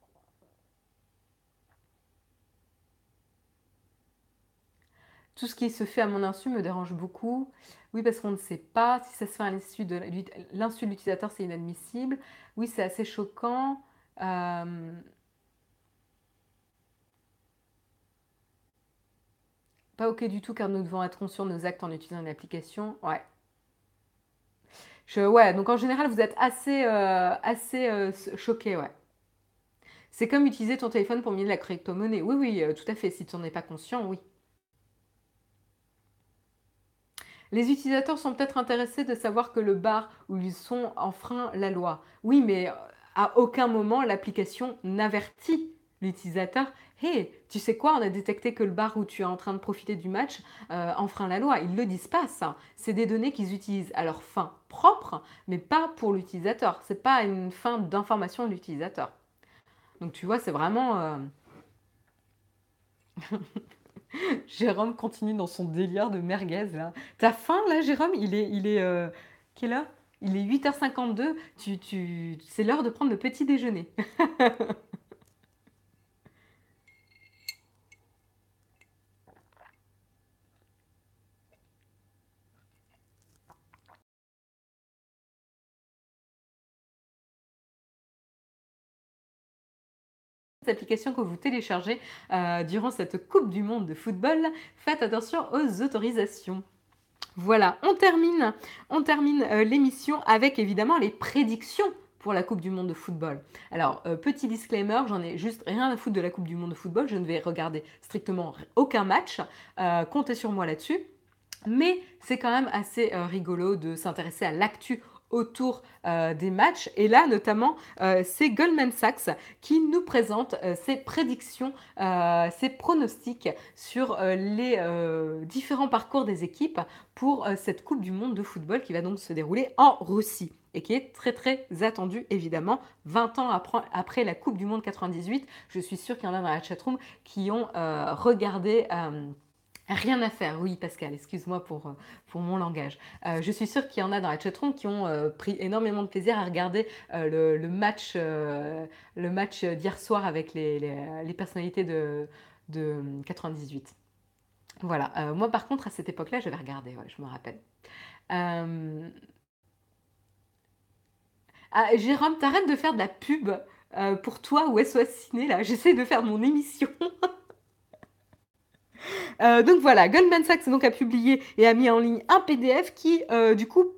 Tout ce qui se fait à mon insu me dérange beaucoup. Oui, parce qu'on ne sait pas si ça se fait à l'insu de l'insu de l'utilisateur, c'est inadmissible. Oui, c'est assez choquant. Euh, Pas ok du tout car nous devons être conscients de nos actes en utilisant une application. Ouais. Je, ouais, donc en général, vous êtes assez, euh, assez euh, choqué, ouais. C'est comme utiliser ton téléphone pour miner de la crypto-monnaie. Oui, oui, euh, tout à fait. Si tu n'en es pas conscient, oui. Les utilisateurs sont peut-être intéressés de savoir que le bar où ils sont enfreint la loi. Oui, mais euh, à aucun moment l'application n'avertit l'utilisateur. Hé, tu sais quoi, on a détecté que le bar où tu es en train de profiter du match euh, enfreint la loi. Ils ne le disent pas, ça. C'est des données qu'ils utilisent à leur fin propre, mais pas pour l'utilisateur. C'est pas une fin d'information de l'utilisateur. Donc tu vois, c'est vraiment... euh, Jérôme continue dans son délire de merguez là. T'as faim là, Jérôme? Il est, il est euh, quelle heure? Il est huit heures cinquante-deux. Tu, tu, c'est l'heure de prendre le petit déjeuner. Application que vous téléchargez euh, durant cette Coupe du Monde de football, faites attention aux autorisations. Voilà, on termine, on termine euh, l'émission avec évidemment les prédictions pour la Coupe du Monde de football. Alors, euh, petit disclaimer, j'en ai juste rien à foutre de la Coupe du Monde de football, je ne vais regarder strictement aucun match, euh, comptez sur moi là-dessus. Mais c'est quand même assez euh, rigolo de s'intéresser à l'actu autour euh, des matchs. Et là, notamment, euh, c'est Goldman Sachs qui nous présente euh, ses prédictions, euh, ses pronostics sur euh, les euh, différents parcours des équipes pour euh, cette Coupe du Monde de football qui va donc se dérouler en Russie et qui est très très attendue évidemment vingt ans après, après la Coupe du Monde quatre-vingt-dix-huit. Je suis sûre qu'il y en a dans la chatroom qui ont euh, regardé... Euh, Rien à faire, oui Pascal, excuse-moi pour, euh, pour mon langage. Euh, je suis sûre qu'il y en a dans la chatroom qui ont euh, pris énormément de plaisir à regarder euh, le, le match, euh, le match d'hier soir avec les, les, les personnalités de, de quatre-vingt-dix-huit. Voilà. Euh, moi, par contre, à cette époque-là, j'avais regardé, ouais, je me rappelle. Euh, Ah, Jérôme, t'arrêtes de faire de la pub euh, pour toi ou S O S Ciné, là. J'essaie de faire mon émission. Euh, donc voilà, Goldman Sachs donc, a publié et a mis en ligne un P D F qui, euh, du coup,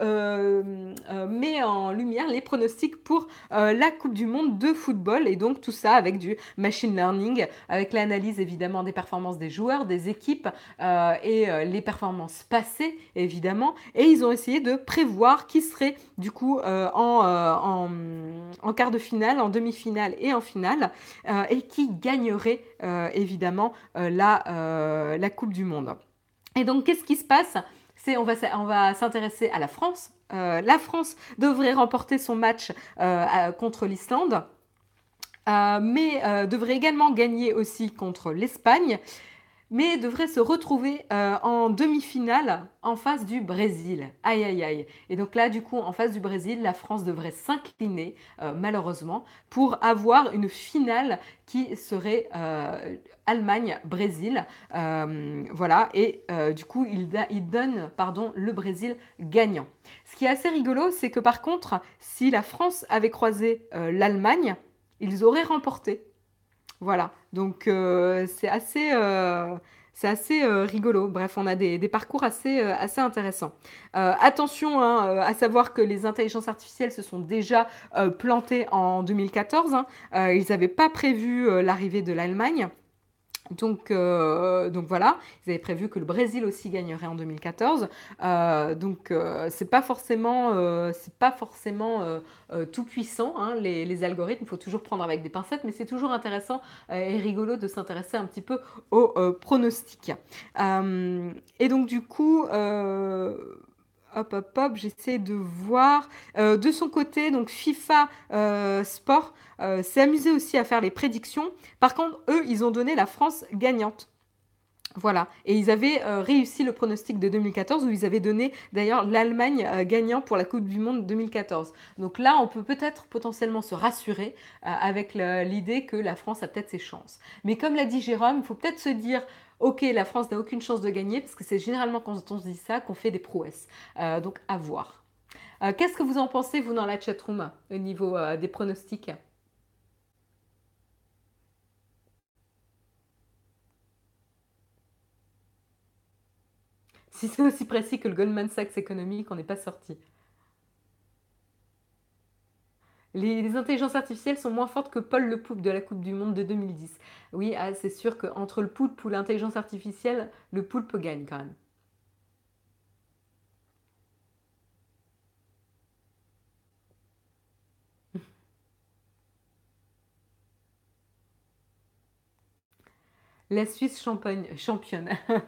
euh, euh, met en lumière les pronostics pour euh, la Coupe du Monde de football et donc tout ça avec du machine learning, avec l'analyse évidemment des performances des joueurs, des équipes euh, et euh, les performances passées évidemment. Et ils ont essayé de prévoir qui serait du coup euh, en, euh, en, en quart de finale, en demi-finale et en finale euh, et qui gagnerait euh, évidemment euh, la, euh, la Coupe du Monde. Et donc, qu'est-ce qui se passe? C'est on va, on va s'intéresser à la France. Euh, la France devrait remporter son match euh, à- contre l'Islande, euh, mais euh, devrait également gagner aussi contre l'Espagne, mais devrait se retrouver euh, en demi-finale en face du Brésil. Aïe, aïe, aïe. Et donc là, du coup, en face du Brésil, la France devrait s'incliner, euh, malheureusement, pour avoir une finale qui serait euh, Allemagne-Brésil. Euh, voilà, et euh, du coup, il, il donne pardon, le Brésil gagnant. Ce qui est assez rigolo, c'est que par contre, si la France avait croisé euh, l'Allemagne, ils auraient remporté. Voilà, donc euh, c'est assez, euh, c'est assez euh, rigolo. Bref, on a des, des parcours assez, euh, assez intéressants. Euh, attention hein, euh, à savoir que les intelligences artificielles se sont déjà euh, plantées en deux mille quatorze, hein. Euh, ils n'avaient pas prévu euh, l'arrivée de l'Allemagne. Donc, euh, donc voilà, ils avaient prévu que le Brésil aussi gagnerait en deux mille quatorze. Euh, donc euh, c'est pas forcément, euh, c'est pas forcément euh, euh, tout puissant hein, les, les algorithmes. Il faut toujours prendre avec des pincettes, mais c'est toujours intéressant euh, et rigolo de s'intéresser un petit peu aux euh, pronostics. Euh, et donc du coup. Euh, Hop, hop, hop, j'essaie de voir. Euh, de son côté, donc FIFA euh, Sport euh, s'est amusé aussi à faire les prédictions. Par contre, eux, ils ont donné la France gagnante. Voilà. Et ils avaient euh, réussi le pronostic de deux mille quatorze où ils avaient donné d'ailleurs l'Allemagne euh, gagnant pour la Coupe du Monde deux mille quatorze. Donc là, on peut peut-être potentiellement se rassurer euh, avec l'idée que la France a peut-être ses chances. Mais comme l'a dit Jérôme, il faut peut-être se dire, ok, la France n'a aucune chance de gagner, parce que c'est généralement quand on se dit ça qu'on fait des prouesses. Euh, donc à voir. Euh, Qu'est-ce que vous en pensez, vous, dans la chatroom, au niveau euh, des pronostics? Si c'est aussi précis que le Goldman Sachs économique, on n'est pas sorti. Les, les intelligences artificielles sont moins fortes que Paul Le Poulpe de la Coupe du Monde de deux mille dix. Oui, ah, c'est sûr qu'entre le poulpe ou l'intelligence artificielle, le poulpe gagne quand même. La Suisse champagne, championne.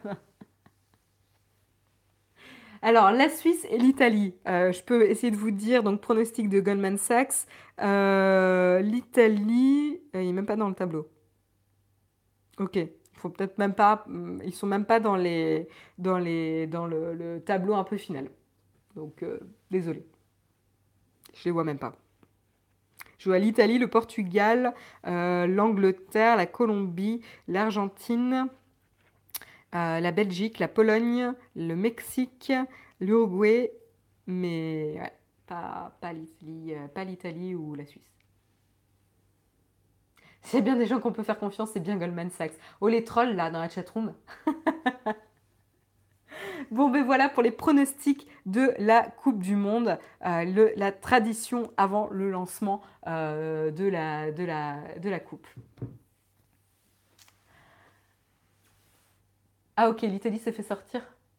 Alors, la Suisse et l'Italie. Euh, je peux essayer de vous dire, donc, pronostic de Goldman Sachs. Euh, L'Italie, euh, il n'est même pas dans le tableau. Ok. Faut peut-être même pas, hum, ils sont même pas dans les, dans les, dans le, le tableau un peu final. Donc, euh, désolé, je les vois même pas. Je vois l'Italie, le Portugal, euh, l'Angleterre, la Colombie, l'Argentine, euh, la Belgique, la Pologne, le Mexique, l'Uruguay, mais ouais, pas, pas l'Italie, euh, pas l'Italie ou la Suisse. S'il y a bien des gens qu'on peut faire confiance, c'est bien Goldman Sachs. Oh les trolls là dans la chatroom. Bon ben voilà pour les pronostics de la Coupe du Monde, euh, le- la tradition avant le lancement euh, de la, de la, de la Coupe. Ah ok, l'Italie s'est fait sortir.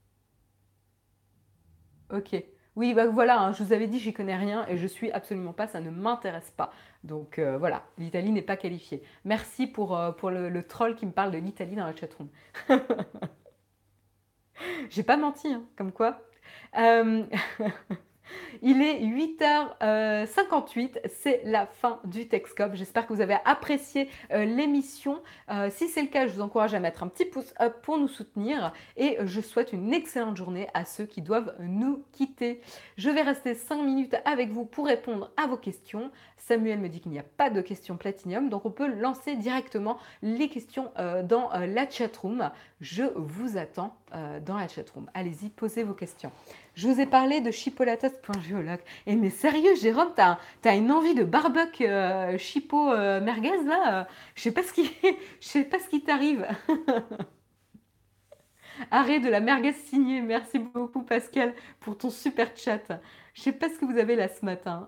Ok. Oui, bah voilà, hein, je vous avais dit, j'y connais rien et je suis absolument pas, ça ne m'intéresse pas. Donc euh, voilà, l'Italie n'est pas qualifiée. Merci pour, euh, pour le, le troll qui me parle de l'Italie dans la chatroom. J'ai pas menti, hein, comme quoi. Euh, Il est huit heures cinquante-huit, c'est la fin du Texcope. J'espère que vous avez apprécié euh, l'émission. Euh, si c'est le cas, je vous encourage à mettre un petit pouce up pour nous soutenir et je souhaite une excellente journée à ceux qui doivent nous quitter. Je vais rester cinq minutes avec vous pour répondre à vos questions. Samuel me dit qu'il n'y a pas de questions Platinium, donc on peut lancer directement les questions euh, dans euh, la chatroom. Je vous attends euh, dans la chatroom. Allez-y, posez vos questions. Je vous ai parlé de chipolatas.géologue. Et mais sérieux, Jérôme, t'as, t'as une envie de barbecue euh, chipo euh, merguez là euh, Je sais pas ce qui, je sais pas ce qui t'arrive. Arrêt de la merguez signée. Merci beaucoup Pascal pour ton super chat. Je sais pas ce que vous avez là ce matin.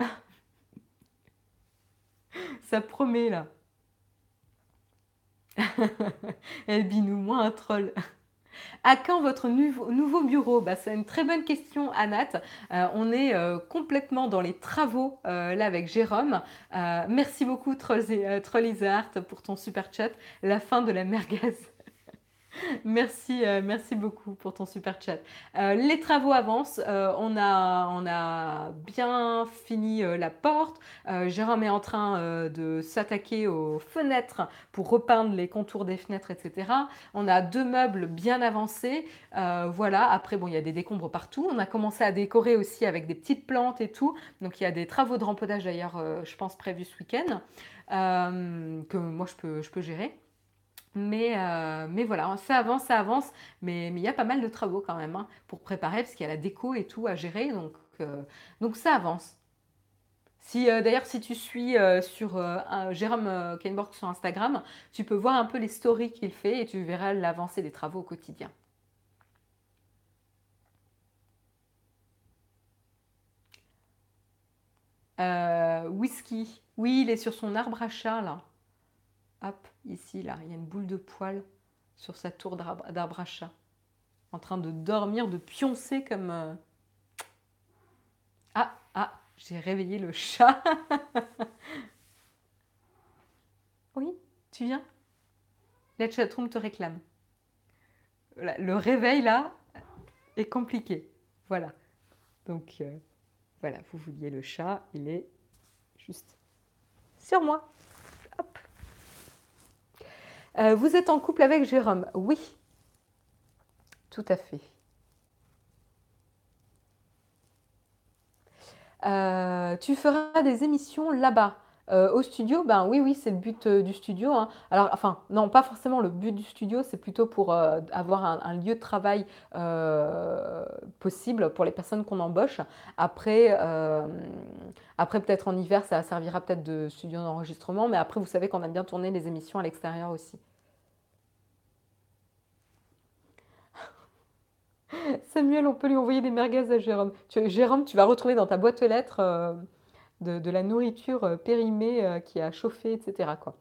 Ça promet là. Elbinou, moi un troll. À quand votre nouveau, nouveau bureau? Bah, c'est une très bonne question, Anat. Euh, on est euh, complètement dans les travaux euh, là avec Jérôme. Euh, merci beaucoup, Troll, euh, Trollizart, pour ton super chat. La fin de la merguez. Merci, euh, merci beaucoup pour ton super chat. Euh, les travaux avancent. Euh, on a, on a bien fini euh, la porte. Euh, Jérôme est en train euh, de s'attaquer aux fenêtres pour repeindre les contours des fenêtres, et cetera. On a deux meubles bien avancés. Euh, voilà. Après, bon, il y a des décombres partout. On a commencé à décorer aussi avec des petites plantes et tout. Donc, il y a des travaux de remponnage d'ailleurs, euh, je pense, prévus ce week-end euh, que moi je peux, je peux gérer. Mais, euh, mais voilà, ça avance, ça avance, mais mais il y a pas mal de travaux quand même hein, pour préparer, parce qu'il y a la déco et tout à gérer, donc, euh, donc ça avance. Si, euh, d'ailleurs, si tu suis euh, sur euh, un- Jérôme euh, Kainborg sur Instagram, tu peux voir un peu les stories qu'il fait et tu verras l'avancée des travaux au quotidien. Euh, whisky, oui, il est sur son arbre à chat là. Hop, ici, là, il y a une boule de poil sur sa tour d'arbre d'arbre à chat, en train de dormir, de pioncer comme... euh, Ah, ah, j'ai réveillé le chat. Oui, tu viens? La chatroom te réclame. Voilà, le réveil là est compliqué. Voilà. Donc euh, voilà, vous vouliez le chat, il est juste sur moi. Hop. Euh, vous êtes en couple avec Jérôme? Oui, tout à fait. Euh, tu feras des émissions là-bas. Euh, au studio, ben oui, oui, c'est le but euh, du studio, hein. Alors, enfin, non, pas forcément le but du studio, c'est plutôt pour euh, avoir un, un lieu de travail euh, possible pour les personnes qu'on embauche. Après, euh, après peut-être en hiver, ça servira peut-être de studio d'enregistrement, mais après, vous savez qu'on aime bien tourner les émissions à l'extérieur aussi. Samuel, on peut lui envoyer des merguez à Jérôme. Tu- Jérôme, tu vas retrouver dans ta boîte aux lettres euh, de, de la nourriture euh, périmée euh, qui a chauffé, et cetera quoi.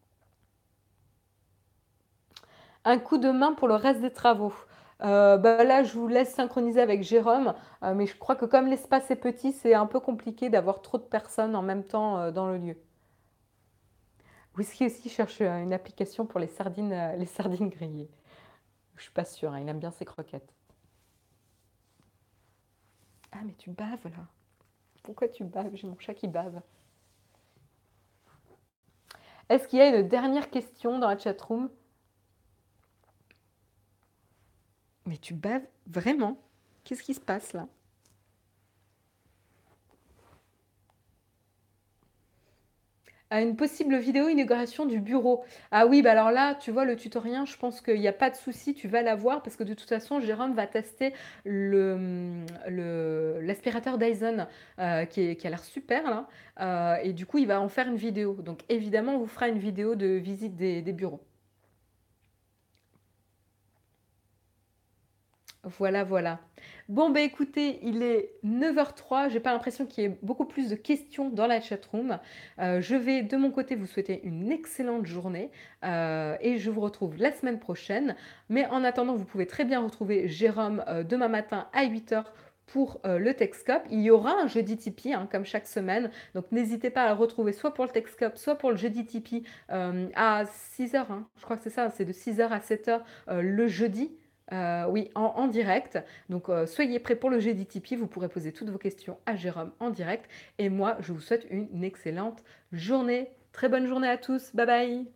Un coup de main pour le reste des travaux. Euh, bah là, je vous laisse synchroniser avec Jérôme, euh, mais je crois que comme l'espace est petit, c'est un peu compliqué d'avoir trop de personnes en même temps euh, dans le lieu. Whisky aussi cherche euh, une application pour les sardines, euh, les sardines grillées. Je suis pas sûre, hein, il aime bien ses croquettes. Ah, mais tu baves là. Pourquoi tu baves? J'ai mon chat qui bave. Est-ce qu'il y a une dernière question dans la chatroom? Mais tu baves vraiment? Qu'est-ce qui se passe là? À une possible vidéo inauguration du bureau. Ah oui, bah alors là, tu vois, le tutoriel, je pense qu'il n'y a pas de souci, tu vas l'avoir parce que de toute façon, Jérôme va tester le, le- l'aspirateur Dyson euh, qui, est- qui a l'air super là. Euh, et du coup, il va en faire une vidéo. Donc évidemment, on vous fera une vidéo de visite des des bureaux. Voilà, voilà. Bon, bah écoutez, il est neuf heures trois. J'ai pas l'impression qu'il y ait beaucoup plus de questions dans la chatroom. Euh, je vais de mon côté vous souhaiter une excellente journée euh, et je vous retrouve la semaine prochaine. Mais en attendant, vous pouvez très bien retrouver Jérôme euh, demain matin à huit heures pour euh, le Texcope. Il y aura un jeudi Tipeee, hein, comme chaque semaine. Donc n'hésitez pas à le retrouver soit pour le Texcope, soit pour le jeudi Tipeee euh, à six heures, hein. Je crois que c'est ça, c'est de six heures à sept heures euh, le jeudi. Euh, oui, en, en direct. Donc, euh, soyez prêts pour le jeudi Tipeee. Vous pourrez poser toutes vos questions à Jérôme en direct. Et moi, je vous souhaite une excellente journée. Très bonne journée à tous. Bye bye.